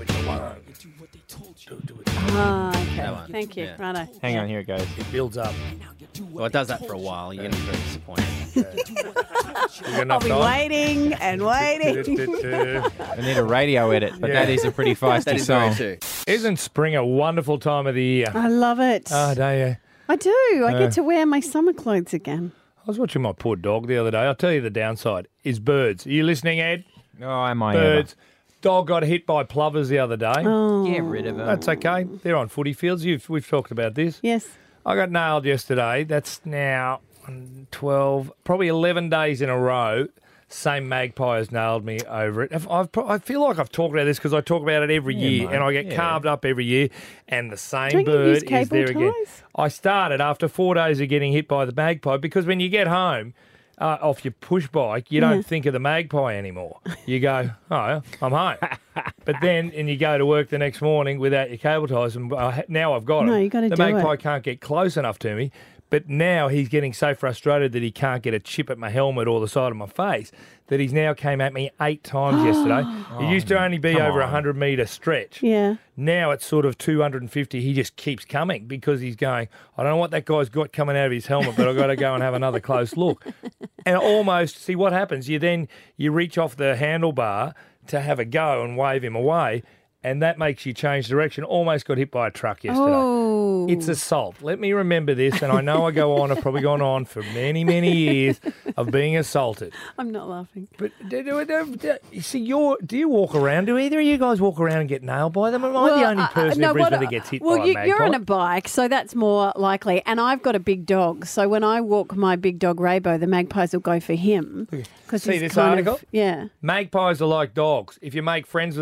Ah, okay. That one. Thank you. Yeah. Righto. Hang on, here it goes. It builds up. Well, it does that for a while. You're going to be very disappointed. You got I'll enough be time? waiting and waiting. I need a radio edit, but Yeah. that is a pretty feisty That is very song. true. Isn't spring a wonderful time of the year? I love it. Oh, do you? I do. I Uh, get to wear my summer clothes again. I was watching my poor dog the other day. I'll tell you the downside is birds. Are you listening, Ed? Oh, am I Birds. Dog got hit by plovers the other day. Oh. Get rid of them. That's okay. They're on footy fields. You've, we've talked about this. Yes. I got nailed yesterday. That's now twelve, probably eleven days in a row. Same magpie has nailed me over it. I've, I've, pro- I feel like I've talked about this because I talk about it every Yeah, year, mate. and I get Yeah. carved up every year, and the same Don't you bird use is cable there again. ties? I started after four days of getting hit by the magpie because when you get home uh, off your push bike, you don't Yeah. think of the magpie anymore. You go, oh, I'm home. But then, and you go to work the next morning without your cable ties, and uh, now I've got No, them. you gotta the do magpie it. can't get close enough to me. But now he's getting so frustrated that he can't get a chip at my helmet or the side of my face that he's now came at me eight times yesterday. It used to only be come over a on. hundred metre stretch. Yeah. Now it's sort of two hundred fifty. He just keeps coming because he's going, I don't know what that guy's got coming out of his helmet, but I've got to go and have another close look. And almost, see what happens, you then, you reach off the handlebar to have a go and wave him away, and that makes you change direction. Almost got hit by a truck yesterday. Oh. It's assault. Let me remember this, and I know I go on, I've probably gone on for many, many years of being assaulted. I'm not laughing. But do, do, do, do, you see, you're, do you walk around? Do either of you guys walk around and get nailed by them? Am I the only uh, person no, in Brisbane what- that gets hit well, by you, a magpie? you're on a bike, so that's more likely. And I've got a big dog, so when I walk my big dog Rabo, the magpies will go for him. 'cause See he's this kind article? Of, yeah. Magpies are like dogs. If you make friends with them,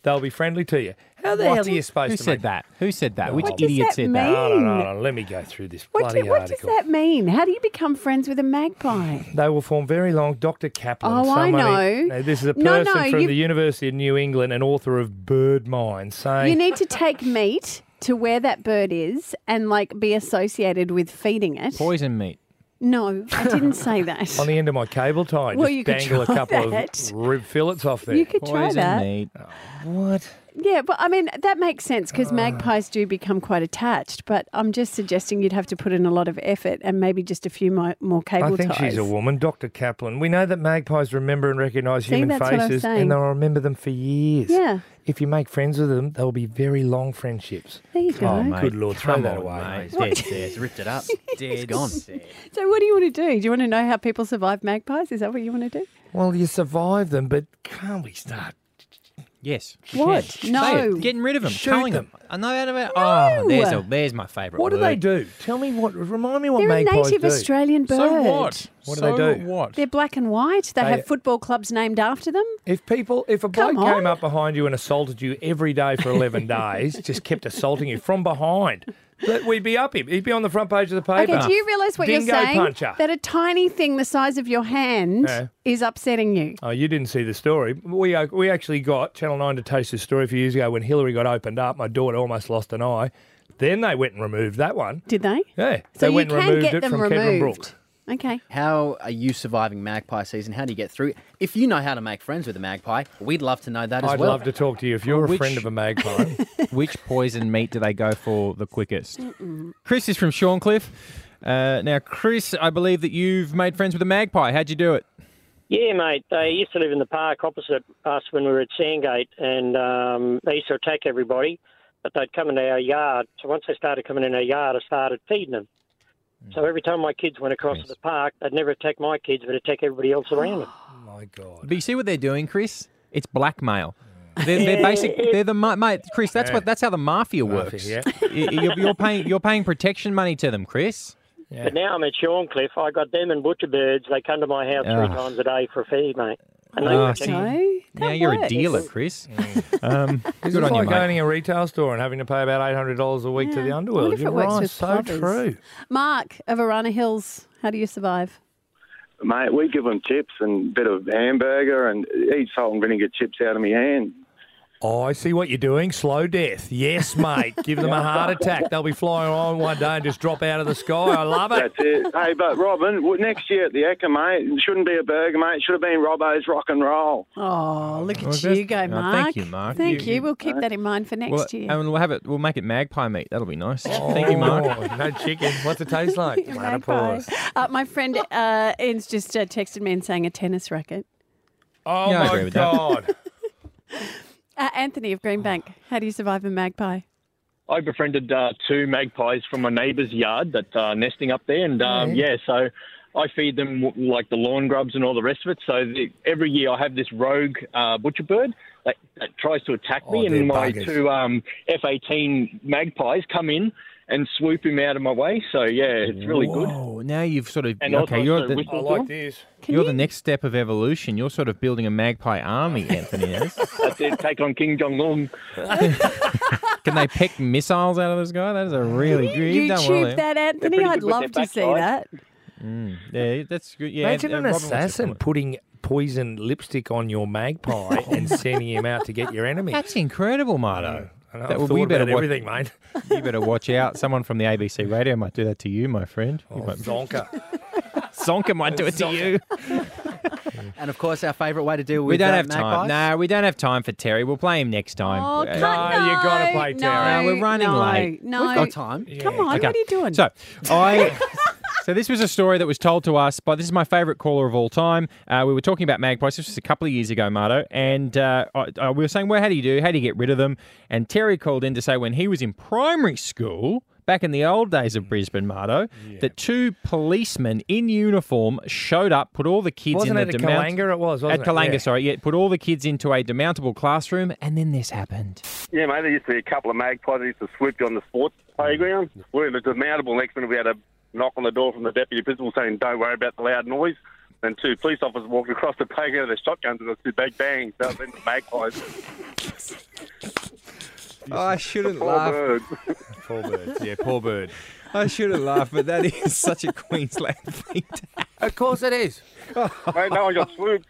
they'll be friendly to you. How the What? hell are you supposed Who to said make that? Who said that? Which What does idiot that said that? mean? No, no, no, no. Let me go through this What, bloody do, what does article. that mean? How do you become friends with a magpie? They will form very long. Doctor Kaplan. Oh, I somebody- know. No, this is a person No, no, from you- the University of New England and author of Bird Mind saying... You need to take meat to where that bird is and like be associated with feeding it. Poison meat. No, I didn't say that. On the end of my cable tie, Well, just you could dangle a try couple that. of rib fillets off there. You could try Poison that. meat. What? Yeah, but I mean, that makes sense because magpies do become quite attached. But I'm just suggesting you'd have to put in a lot of effort and maybe just a few more, more cable I think ties. she's a woman, Doctor Kaplan. We know that magpies remember and recognise See, human that's what I'm faces, saying. and they'll remember them for years. Yeah. If you make friends with them, they'll be very long friendships. There you go. Oh, mate, good Lord, throw come that on, away. mate. It's What? dead, dead. It's ripped it up. It's gone. So what do you want to do? Do you want to know how people survive magpies? Is that what you want to do? Well, you survive them, but can't we start? Yes. What? Yeah. No. Say it. Getting rid of them. Shoot Killing them. them. I know how to... Oh, there's, a, there's my favourite What do word. they do? Tell me what. Remind me what They're a magpies native do. Australian bird. So what? What do so they do? what? They're black and white. They They- have football clubs named after them. If people, if a bloke Come came on. up behind you and assaulted you every day for eleven days, just kept assaulting you from behind, that we'd be up him. He'd be on the front page of the paper. Okay, do you realise what Dingo you're saying? puncher. That a tiny thing the size of your hand Yeah. is upsetting you. Oh, you didn't see the story. We uh, we actually got Channel nine to taste this story a few years ago when Hillary got opened up. My daughter almost lost an eye. Then they went and removed that one. Did they? Yeah, So they you went and can removed get it them from Kevin removed. Brook. Okay. How are you surviving magpie season? How do you get through? If you know how to make friends with a magpie, we'd love to know that as I'd well. love to talk to you if you're Which- a friend of a magpie. Which poison meat do they go for the quickest? Chris is from Shorncliffe. Uh, now, Chris, I believe that you've made friends with a magpie. How'd you do it? Yeah, mate. They used to live in the park opposite us when we were at Sandgate, and um, they used to attack everybody, but they'd come into our yard. So once they started coming in our yard, I started feeding them. So every time my kids went across to the park, they'd never attack my kids, but attack everybody else around them. My God. But you see what they're doing, Chris? It's blackmail. They're, they're basic. They're the ma- mate, Chris. That's Yeah. what. That's how the mafia Mafia, works. yeah. Y- you're, you're paying. You're paying protection money to them, Chris. Yeah. But now I'm at Shorncliffe. I got them and butcher birds. They come to my house three Ah. times a day for a feed, mate. And they Oh, protect see. me. So, Now you're a works. dealer, Chris. Um, This good is on you, like mate. owning a retail store and having to pay about eight hundred dollars a week to Yeah. the I underworld. wonder if it You're works right, with so plovers. true. Mark of Arana Hills, how do you survive? Mate, we give them chips and a bit of hamburger and eat salt and vinegar chips out of my hand. Oh, I see what you're doing. Slow death. Yes, mate. Give them a heart attack. They'll be flying on one day and just drop out of the sky. I love it. That's it. Hey, but Robin, well, next year at the Ekka, mate, it shouldn't be a burger, mate. It should have been Robbo's Rock and Roll. Oh, look at Well, you that's- go, oh, Mark. thank you, Mark. Thank You- you. We'll keep that in mind for next Well, year. and we'll have it. We'll make it magpie meat. That'll be nice. Thank you, Mark. Oh, no chicken. What's it taste like? Magpie. Platypus. Uh, my friend uh, Ian's just uh, texted me and saying a tennis racket. Oh, Yeah, I agree my with that. God. Uh, Anthony of Greenbank, how do you survive a magpie? I befriended uh, two magpies from my neighbour's yard that are nesting up there, and um, yeah, so I feed them w- like the lawn grubs and all the rest of it. So the, every year I have this rogue uh, butcher bird that, that tries to attack me, Oh, they're and my buggers. two um, F eighteen magpies come in and swoop him out of my way. So yeah, it's really good. Oh, now you've sort of And okay. also You're to the, whistle I to like them. this. you're the next step of evolution. You're sort of building a magpie army, Anthony is. That's it. Take on King Jong Un. Can they peck missiles out of the sky? That is a really good. You've done well YouTube there. that, Anthony. pretty I'd good with love their to see backside. that. Mm, yeah, that's good. Yeah, Imagine uh, an Robin wants to assassin comment. putting poison lipstick on your magpie and sending him out to get your enemy. That's incredible, Marto. I know, That- I've well, thought we better about watch- everything, mate. You better watch out. Someone from the A B C radio might do that to you, my friend. Oh, You might- Zonka. Zonka might do it to you. And of course, our favourite way to deal with We don't uh, have time. magpies. No, we don't have time for Terry. We'll play him next time. Oh, Uh, cut, No, you gotta play no, Terry. No, we're running no, late. No, We've got time. Come on, Okay. what are you doing? So, I. So this was a story that was told to us by, this is my favourite caller of all time. Uh, we were talking about magpies. This was a couple of years ago, Marto. And uh, I, I, we were saying, well, how do you do? How do you get rid of them? And Terry called in to say when he was in primary school, back in the old days of Brisbane, Marto, that two policemen in uniform showed up, put all the kids Wasn't in it the at demount- Kalanga it was, wasn't At it? Kalanga, Yeah. sorry. Yeah, put all the kids into a demountable classroom, and then this happened. Yeah, mate, there used to be a couple of magpies that used to swoop you on the sports playground. We were demountable. Next minute we had a knock on the door from the deputy principal saying, don't worry about the loud noise. and two police officers walked across the playground with their shotguns and there was two big bangs. That was in magpies. Oh, I shouldn't Poor laugh. bird. Poor bird. Yeah, poor bird. I shouldn't laugh, but that is such a Queensland thing to have. Of course it is. Mate, no one got swooped.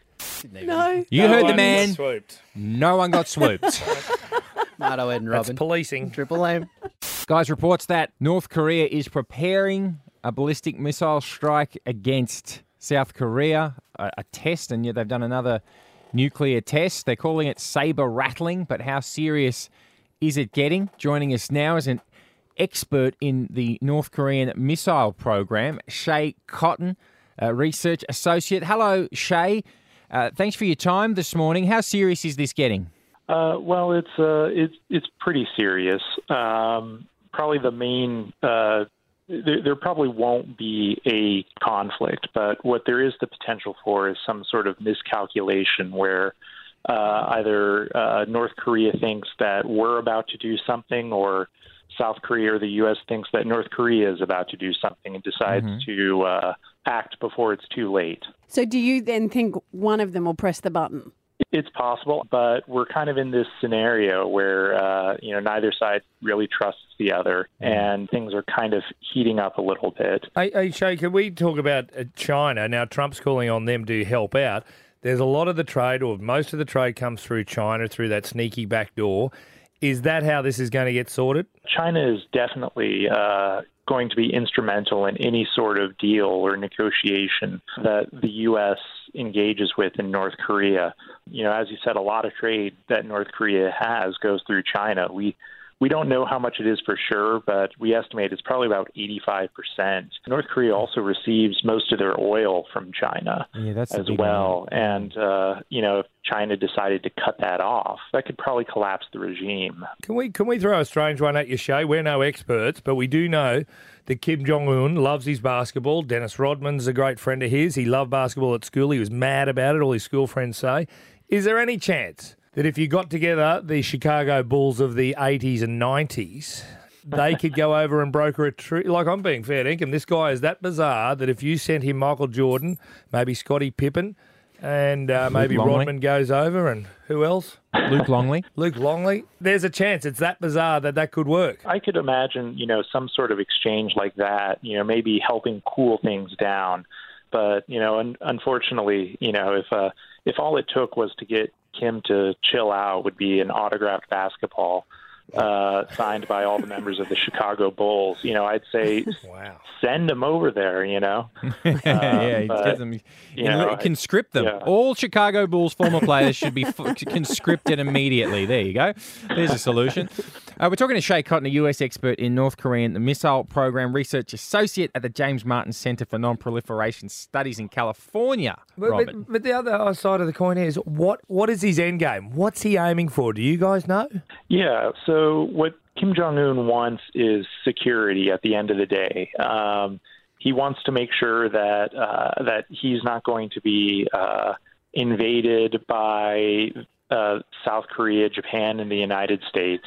No. You No heard the one man. got swooped. No one got swooped. Marto, Ed and That's Robin. policing. Triple M. Guys, reports that North Korea is preparing a ballistic missile strike against South Korea, a, a test, and yet they've done another nuclear test. They're calling it saber rattling, but how serious is it getting? Joining us now is an expert in the North Korean missile program, Shay Cotton, a research associate. Hello, Shay. Uh, thanks for your time this morning. How serious is this getting? Uh, well, it's uh, it's it's pretty serious. Um, probably the main. Uh, there, there probably won't be a conflict, but what there is the potential for is some sort of miscalculation where uh, either uh, North Korea thinks that we're about to do something, or South Korea or the U S thinks that North Korea is about to do something and decides Mhm. to uh, act before it's too late. So do you then think one of them will press the button? It's possible, but we're kind of in this scenario where uh, you know neither side really trusts the other, and things are kind of heating up a little bit. Hey, hey Shay, can we talk about uh, China? Now, Trump's calling on them to help out. There's a lot of the trade, or most of the trade comes through China, through that sneaky back door. Is that how this is going to get sorted? China is definitely uh, going to be instrumental in any sort of deal or negotiation that the U S engages with in North Korea. You know, as you said, a lot of trade that North Korea has goes through China. We we don't know how much it is for sure, but we estimate it's probably about eighty-five percent. North Korea also receives most of their oil from China Yeah, that's the as big well. And, uh, you know, if China decided to cut that off, that could probably collapse the regime. Can we can we throw a strange one at you, Shay? We're no experts, but we do know that Kim Jong-un loves his basketball. Dennis Rodman's a great friend of his. He loved basketball at school. He was mad about it, all his school friends say. Is there any chance that if you got together the Chicago Bulls of the eighties and nineties, they could go over and broker a treaty? Like, I'm being fair dinkum. This guy is that bizarre that if you sent him Michael Jordan, maybe Scottie Pippen, and uh, maybe Longley. Rodman goes over, and who else? Luke Longley. Luke Longley. There's a chance. It's that bizarre that that could work. I could imagine, you know, some sort of exchange like that, you know, maybe helping cool things down. But, you know, un- unfortunately, you know, if uh, if all it took was to get Kim to chill out, would be an autographed basketball uh, signed by all the members of the Chicago Bulls, you know, I'd say wow. send them over there, you know. yeah, Um, he but, gives them, you know, conscript them. yeah. All Chicago Bulls former players should be f- conscripted immediately. There you go. There's a solution. Uh, we're talking to Shay Cotton, a U S expert in North Korean missile program, research associate at the James Martin Center for Non-Proliferation Studies in California. But, Robin. but, but the other side of the coin is, what what is his end game? What's he aiming for? Do you guys know? Yeah, so what Kim Jong-un wants is security at the end of the day. Um, he wants to make sure that uh, that he's not going to be uh, invaded by uh, South Korea, Japan, and the United States,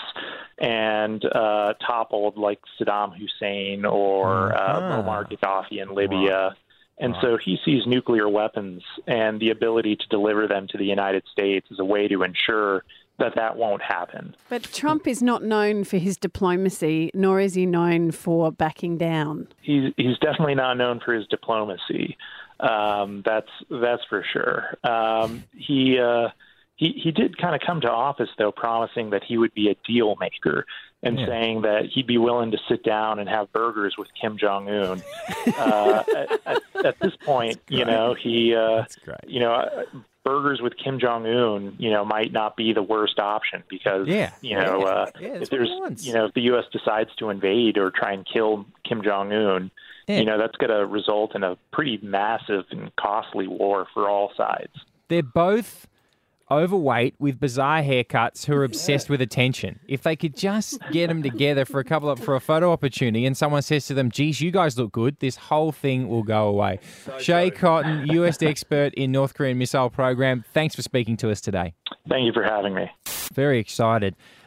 and uh, toppled like Saddam Hussein or uh, Muammar Gaddafi in Libya. And so he sees nuclear weapons and the ability to deliver them to the United States as a way to ensure that that won't happen. But Trump is not known for his diplomacy, nor is he known for backing down. He's he's definitely not known for his diplomacy. Um, that's that's for sure. Um, he uh, he he did kind of come to office though, promising that he would be a deal maker and Yeah. saying that he'd be willing to sit down and have burgers with Kim Jong Un. uh, at, at, at this point, you know, he uh, you know. Uh, burgers with Kim Jong Un, you know, might not be the worst option because, Yeah. you know, Yeah. uh, Yeah, that's if what he there's, wants. you know, if the U S decides to invade or try and kill Kim Jong Un, Yeah. you know, that's going to result in a pretty massive and costly war for all sides. They're both overweight with bizarre haircuts who are obsessed with attention. If they could just get them together for a couple of, for a photo opportunity and someone says to them, geez, you guys look good, this whole thing will go away. Shay Cotton, U S expert in North Korean missile program, thanks for speaking to us today. Thank you for having me. Very excited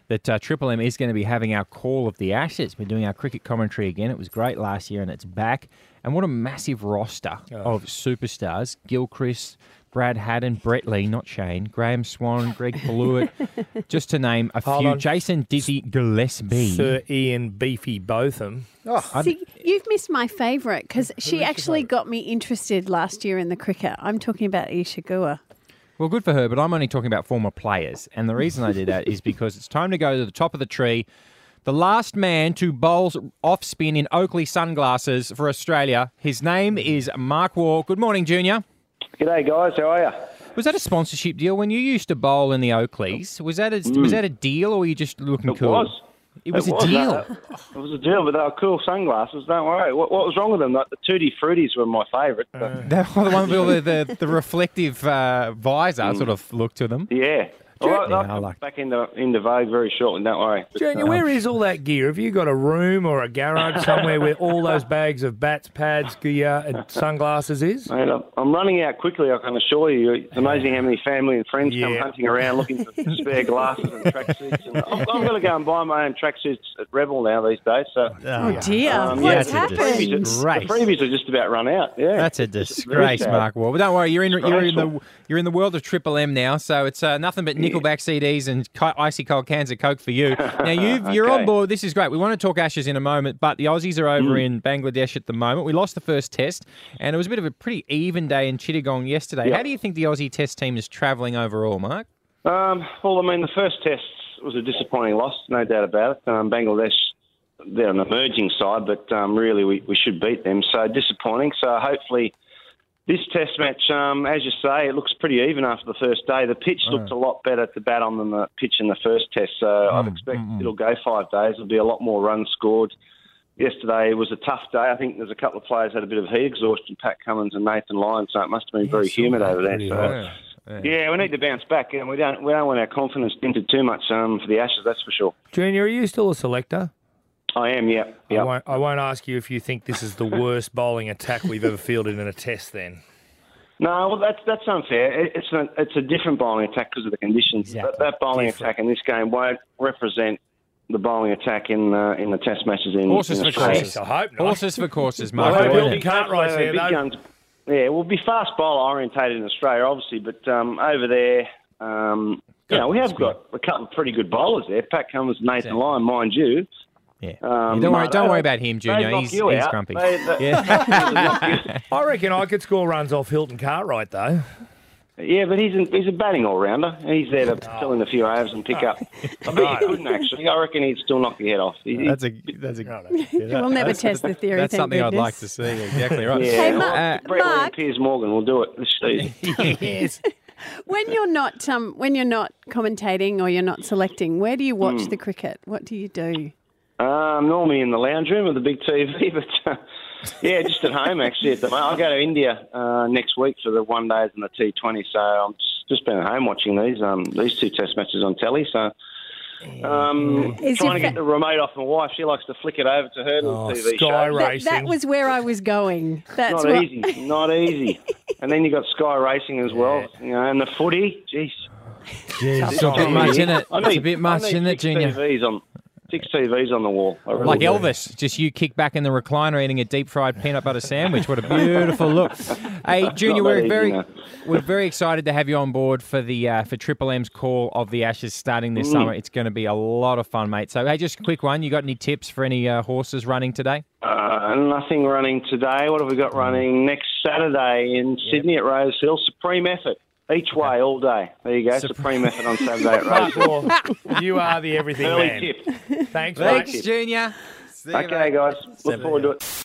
that uh, Triple M is going to be having our Call of the Ashes. We're doing our cricket commentary again. It was great last year and it's back. And what a massive roster Oh. of superstars. Gilchrist, Brad Haddon, Brett Lee, not Shane, Graham Swan, Greg Blewett, just to name a Hold few. on. Jason Dizzy Gillespie. Sir Ian Beefy Botham. Oh, See, you've missed my favourite because she actually got me interested last year in the cricket. I'm talking about Isha Guha. Well, good for her, but I'm only talking about former players. And the reason I did that is because it's time to go to the top of the tree. The last man to bowl off spin in Oakley sunglasses for Australia. His name is Mark Waugh. Good morning, Junior. G'day, guys. How are you? Was that a sponsorship deal when you used to bowl in the Oakleys? Was that a, Mm. was that a deal, or were you just looking It cool? was. It was It a was, deal. uh, it was a deal, but they were cool sunglasses. Don't worry. What, what was wrong with them? Like, the Tutti Fruities were my favourite. but- They were the one with all the, the, the reflective uh, visor sort of look to them. Yeah. Jen- Well, Yeah, they'll I come like- back into into vogue very shortly. Don't worry. But, Junior, uh, where is all that gear? Have you got a room or a garage somewhere where all those bags of bats, pads, gear, and sunglasses is? Mate, I'm- I'm running out quickly, I can assure you. It's amazing how many family and friends come Yeah. hunting around looking for spare glasses and tracksuits. And I've, I've got to go and buy my own tracksuits at Rebel now these days. So, Oh, dear. um, What's yeah, the happened? freebies, are, the freebies are just about run out. Yeah, That's a It's very disgrace, sad. Mark Waugh. But don't worry, you're in you're in the Disgraceful. you're in the world of Triple M now, so it's uh, nothing but Nickelback C Ds and co- icy cold cans of Coke for you. Now you've, you're Okay. on board. This is great. We want to talk Ashes in a moment, but the Aussies are over Mm. in Bangladesh at the moment. We lost the first test, and it was a bit of a pretty even day in Chittagong yesterday. Yeah. How do you think the Aussie Test team is travelling overall, Mark? Um, well, I mean, the first test was a disappointing loss, no doubt about it. Um, Bangladesh, they're an emerging side, but um, really we, we should beat them. So disappointing. So hopefully this test match, um, as you say, it looks pretty even after the first day. The pitch looked a lot better to bat on than the pitch in the first test. So I'd expect it'll go five days. There'll be a lot more runs scored. Yesterday was a tough day. I think there's a couple of players had a bit of heat exhaustion, Pat Cummins and Nathan Lyon, so it must have been very humid over there. So. Yeah, we need to bounce back, and we don't we don't want our confidence dented too much um, for the Ashes. That's for sure. Junior, are you still a selector? I am. Yeah. I, Yeah. won't, I won't ask you if you think this is the worst bowling attack we've ever fielded in a test then. No, well, that's that's unfair. It- It's a it's a different bowling attack because of the conditions. That, that bowling attack in this game won't represent the bowling attack in uh, in the Test matches in, Horses in for Australia. courses. I hope not. Horses for courses, Well, Mark. they'll Brilliant. be Can't race uh, there, big though. guns. Yeah, we'll be fast bowler orientated in Australia, obviously, but um, over there, um, you know, we have got a couple of pretty good bowlers there. Pat Cummins, Nathan Lyon, mind you. Yeah. Um, don't worry, but don't they- worry about him, they Junior. knock He's, you he's out. grumpy. They- they- yeah. I reckon I could score runs off Hilton Cartwright, though. Yeah, but he's a, he's a batting all-rounder. He's there to fill in a few overs and pick up. I bet you couldn't, actually. I reckon he'd still knock your head off. He- That's a that's a. We'll never test the theory. That's thank something I'd goodness. like to see. Exactly right. Yeah, Hey, well, Mark- Brett Lee and Mark. Piers Morgan will do it this season. yes. When you're not um, when you're not commentating or you're not selecting, where do you watch Mm. the cricket? What do you do? Um, normally in the lounge room with the big T V, but uh, yeah, just at home actually. At the moment, I'll go to India uh, next week for the one days and the T twenty. So I'm just, just been at home watching these um, these two Test matches on telly. So um, Is trying your to get fa- the remote off my wife. She likes to flick it over to her little Oh, T V Sky show. Racing. That, that was where I was going. That's not what, easy, not easy. And then you got Sky Racing as well, you know, and the footy. Jeez, It's a bit much, isn't it? I It's a need- bit much, I need isn't it, six Junior? T Vs on, six T Vs on the wall. I really Like do. Elvis, just you kick back in the recliner eating a deep fried peanut butter sandwich. What a beautiful look! Hey, Junior, Not that we're easy, very no. we're very excited to have you on board for the uh, for Triple M's Call of the Ashes starting this Mm. summer. It's going to be a lot of fun, mate. So, hey, just a quick one. You got any tips for any uh, horses running today? Uh, nothing running today. What have we got running next Saturday in Sydney at Rose Hill? Supreme Effort. Each way, all day. There you go. Supreme Effort on Saturday at Rose Mark Hill. Waugh, you are the everything Early man. tip. Thanks, Thanks, mate. Junior. See you, Okay, mate. guys. Look forward to it.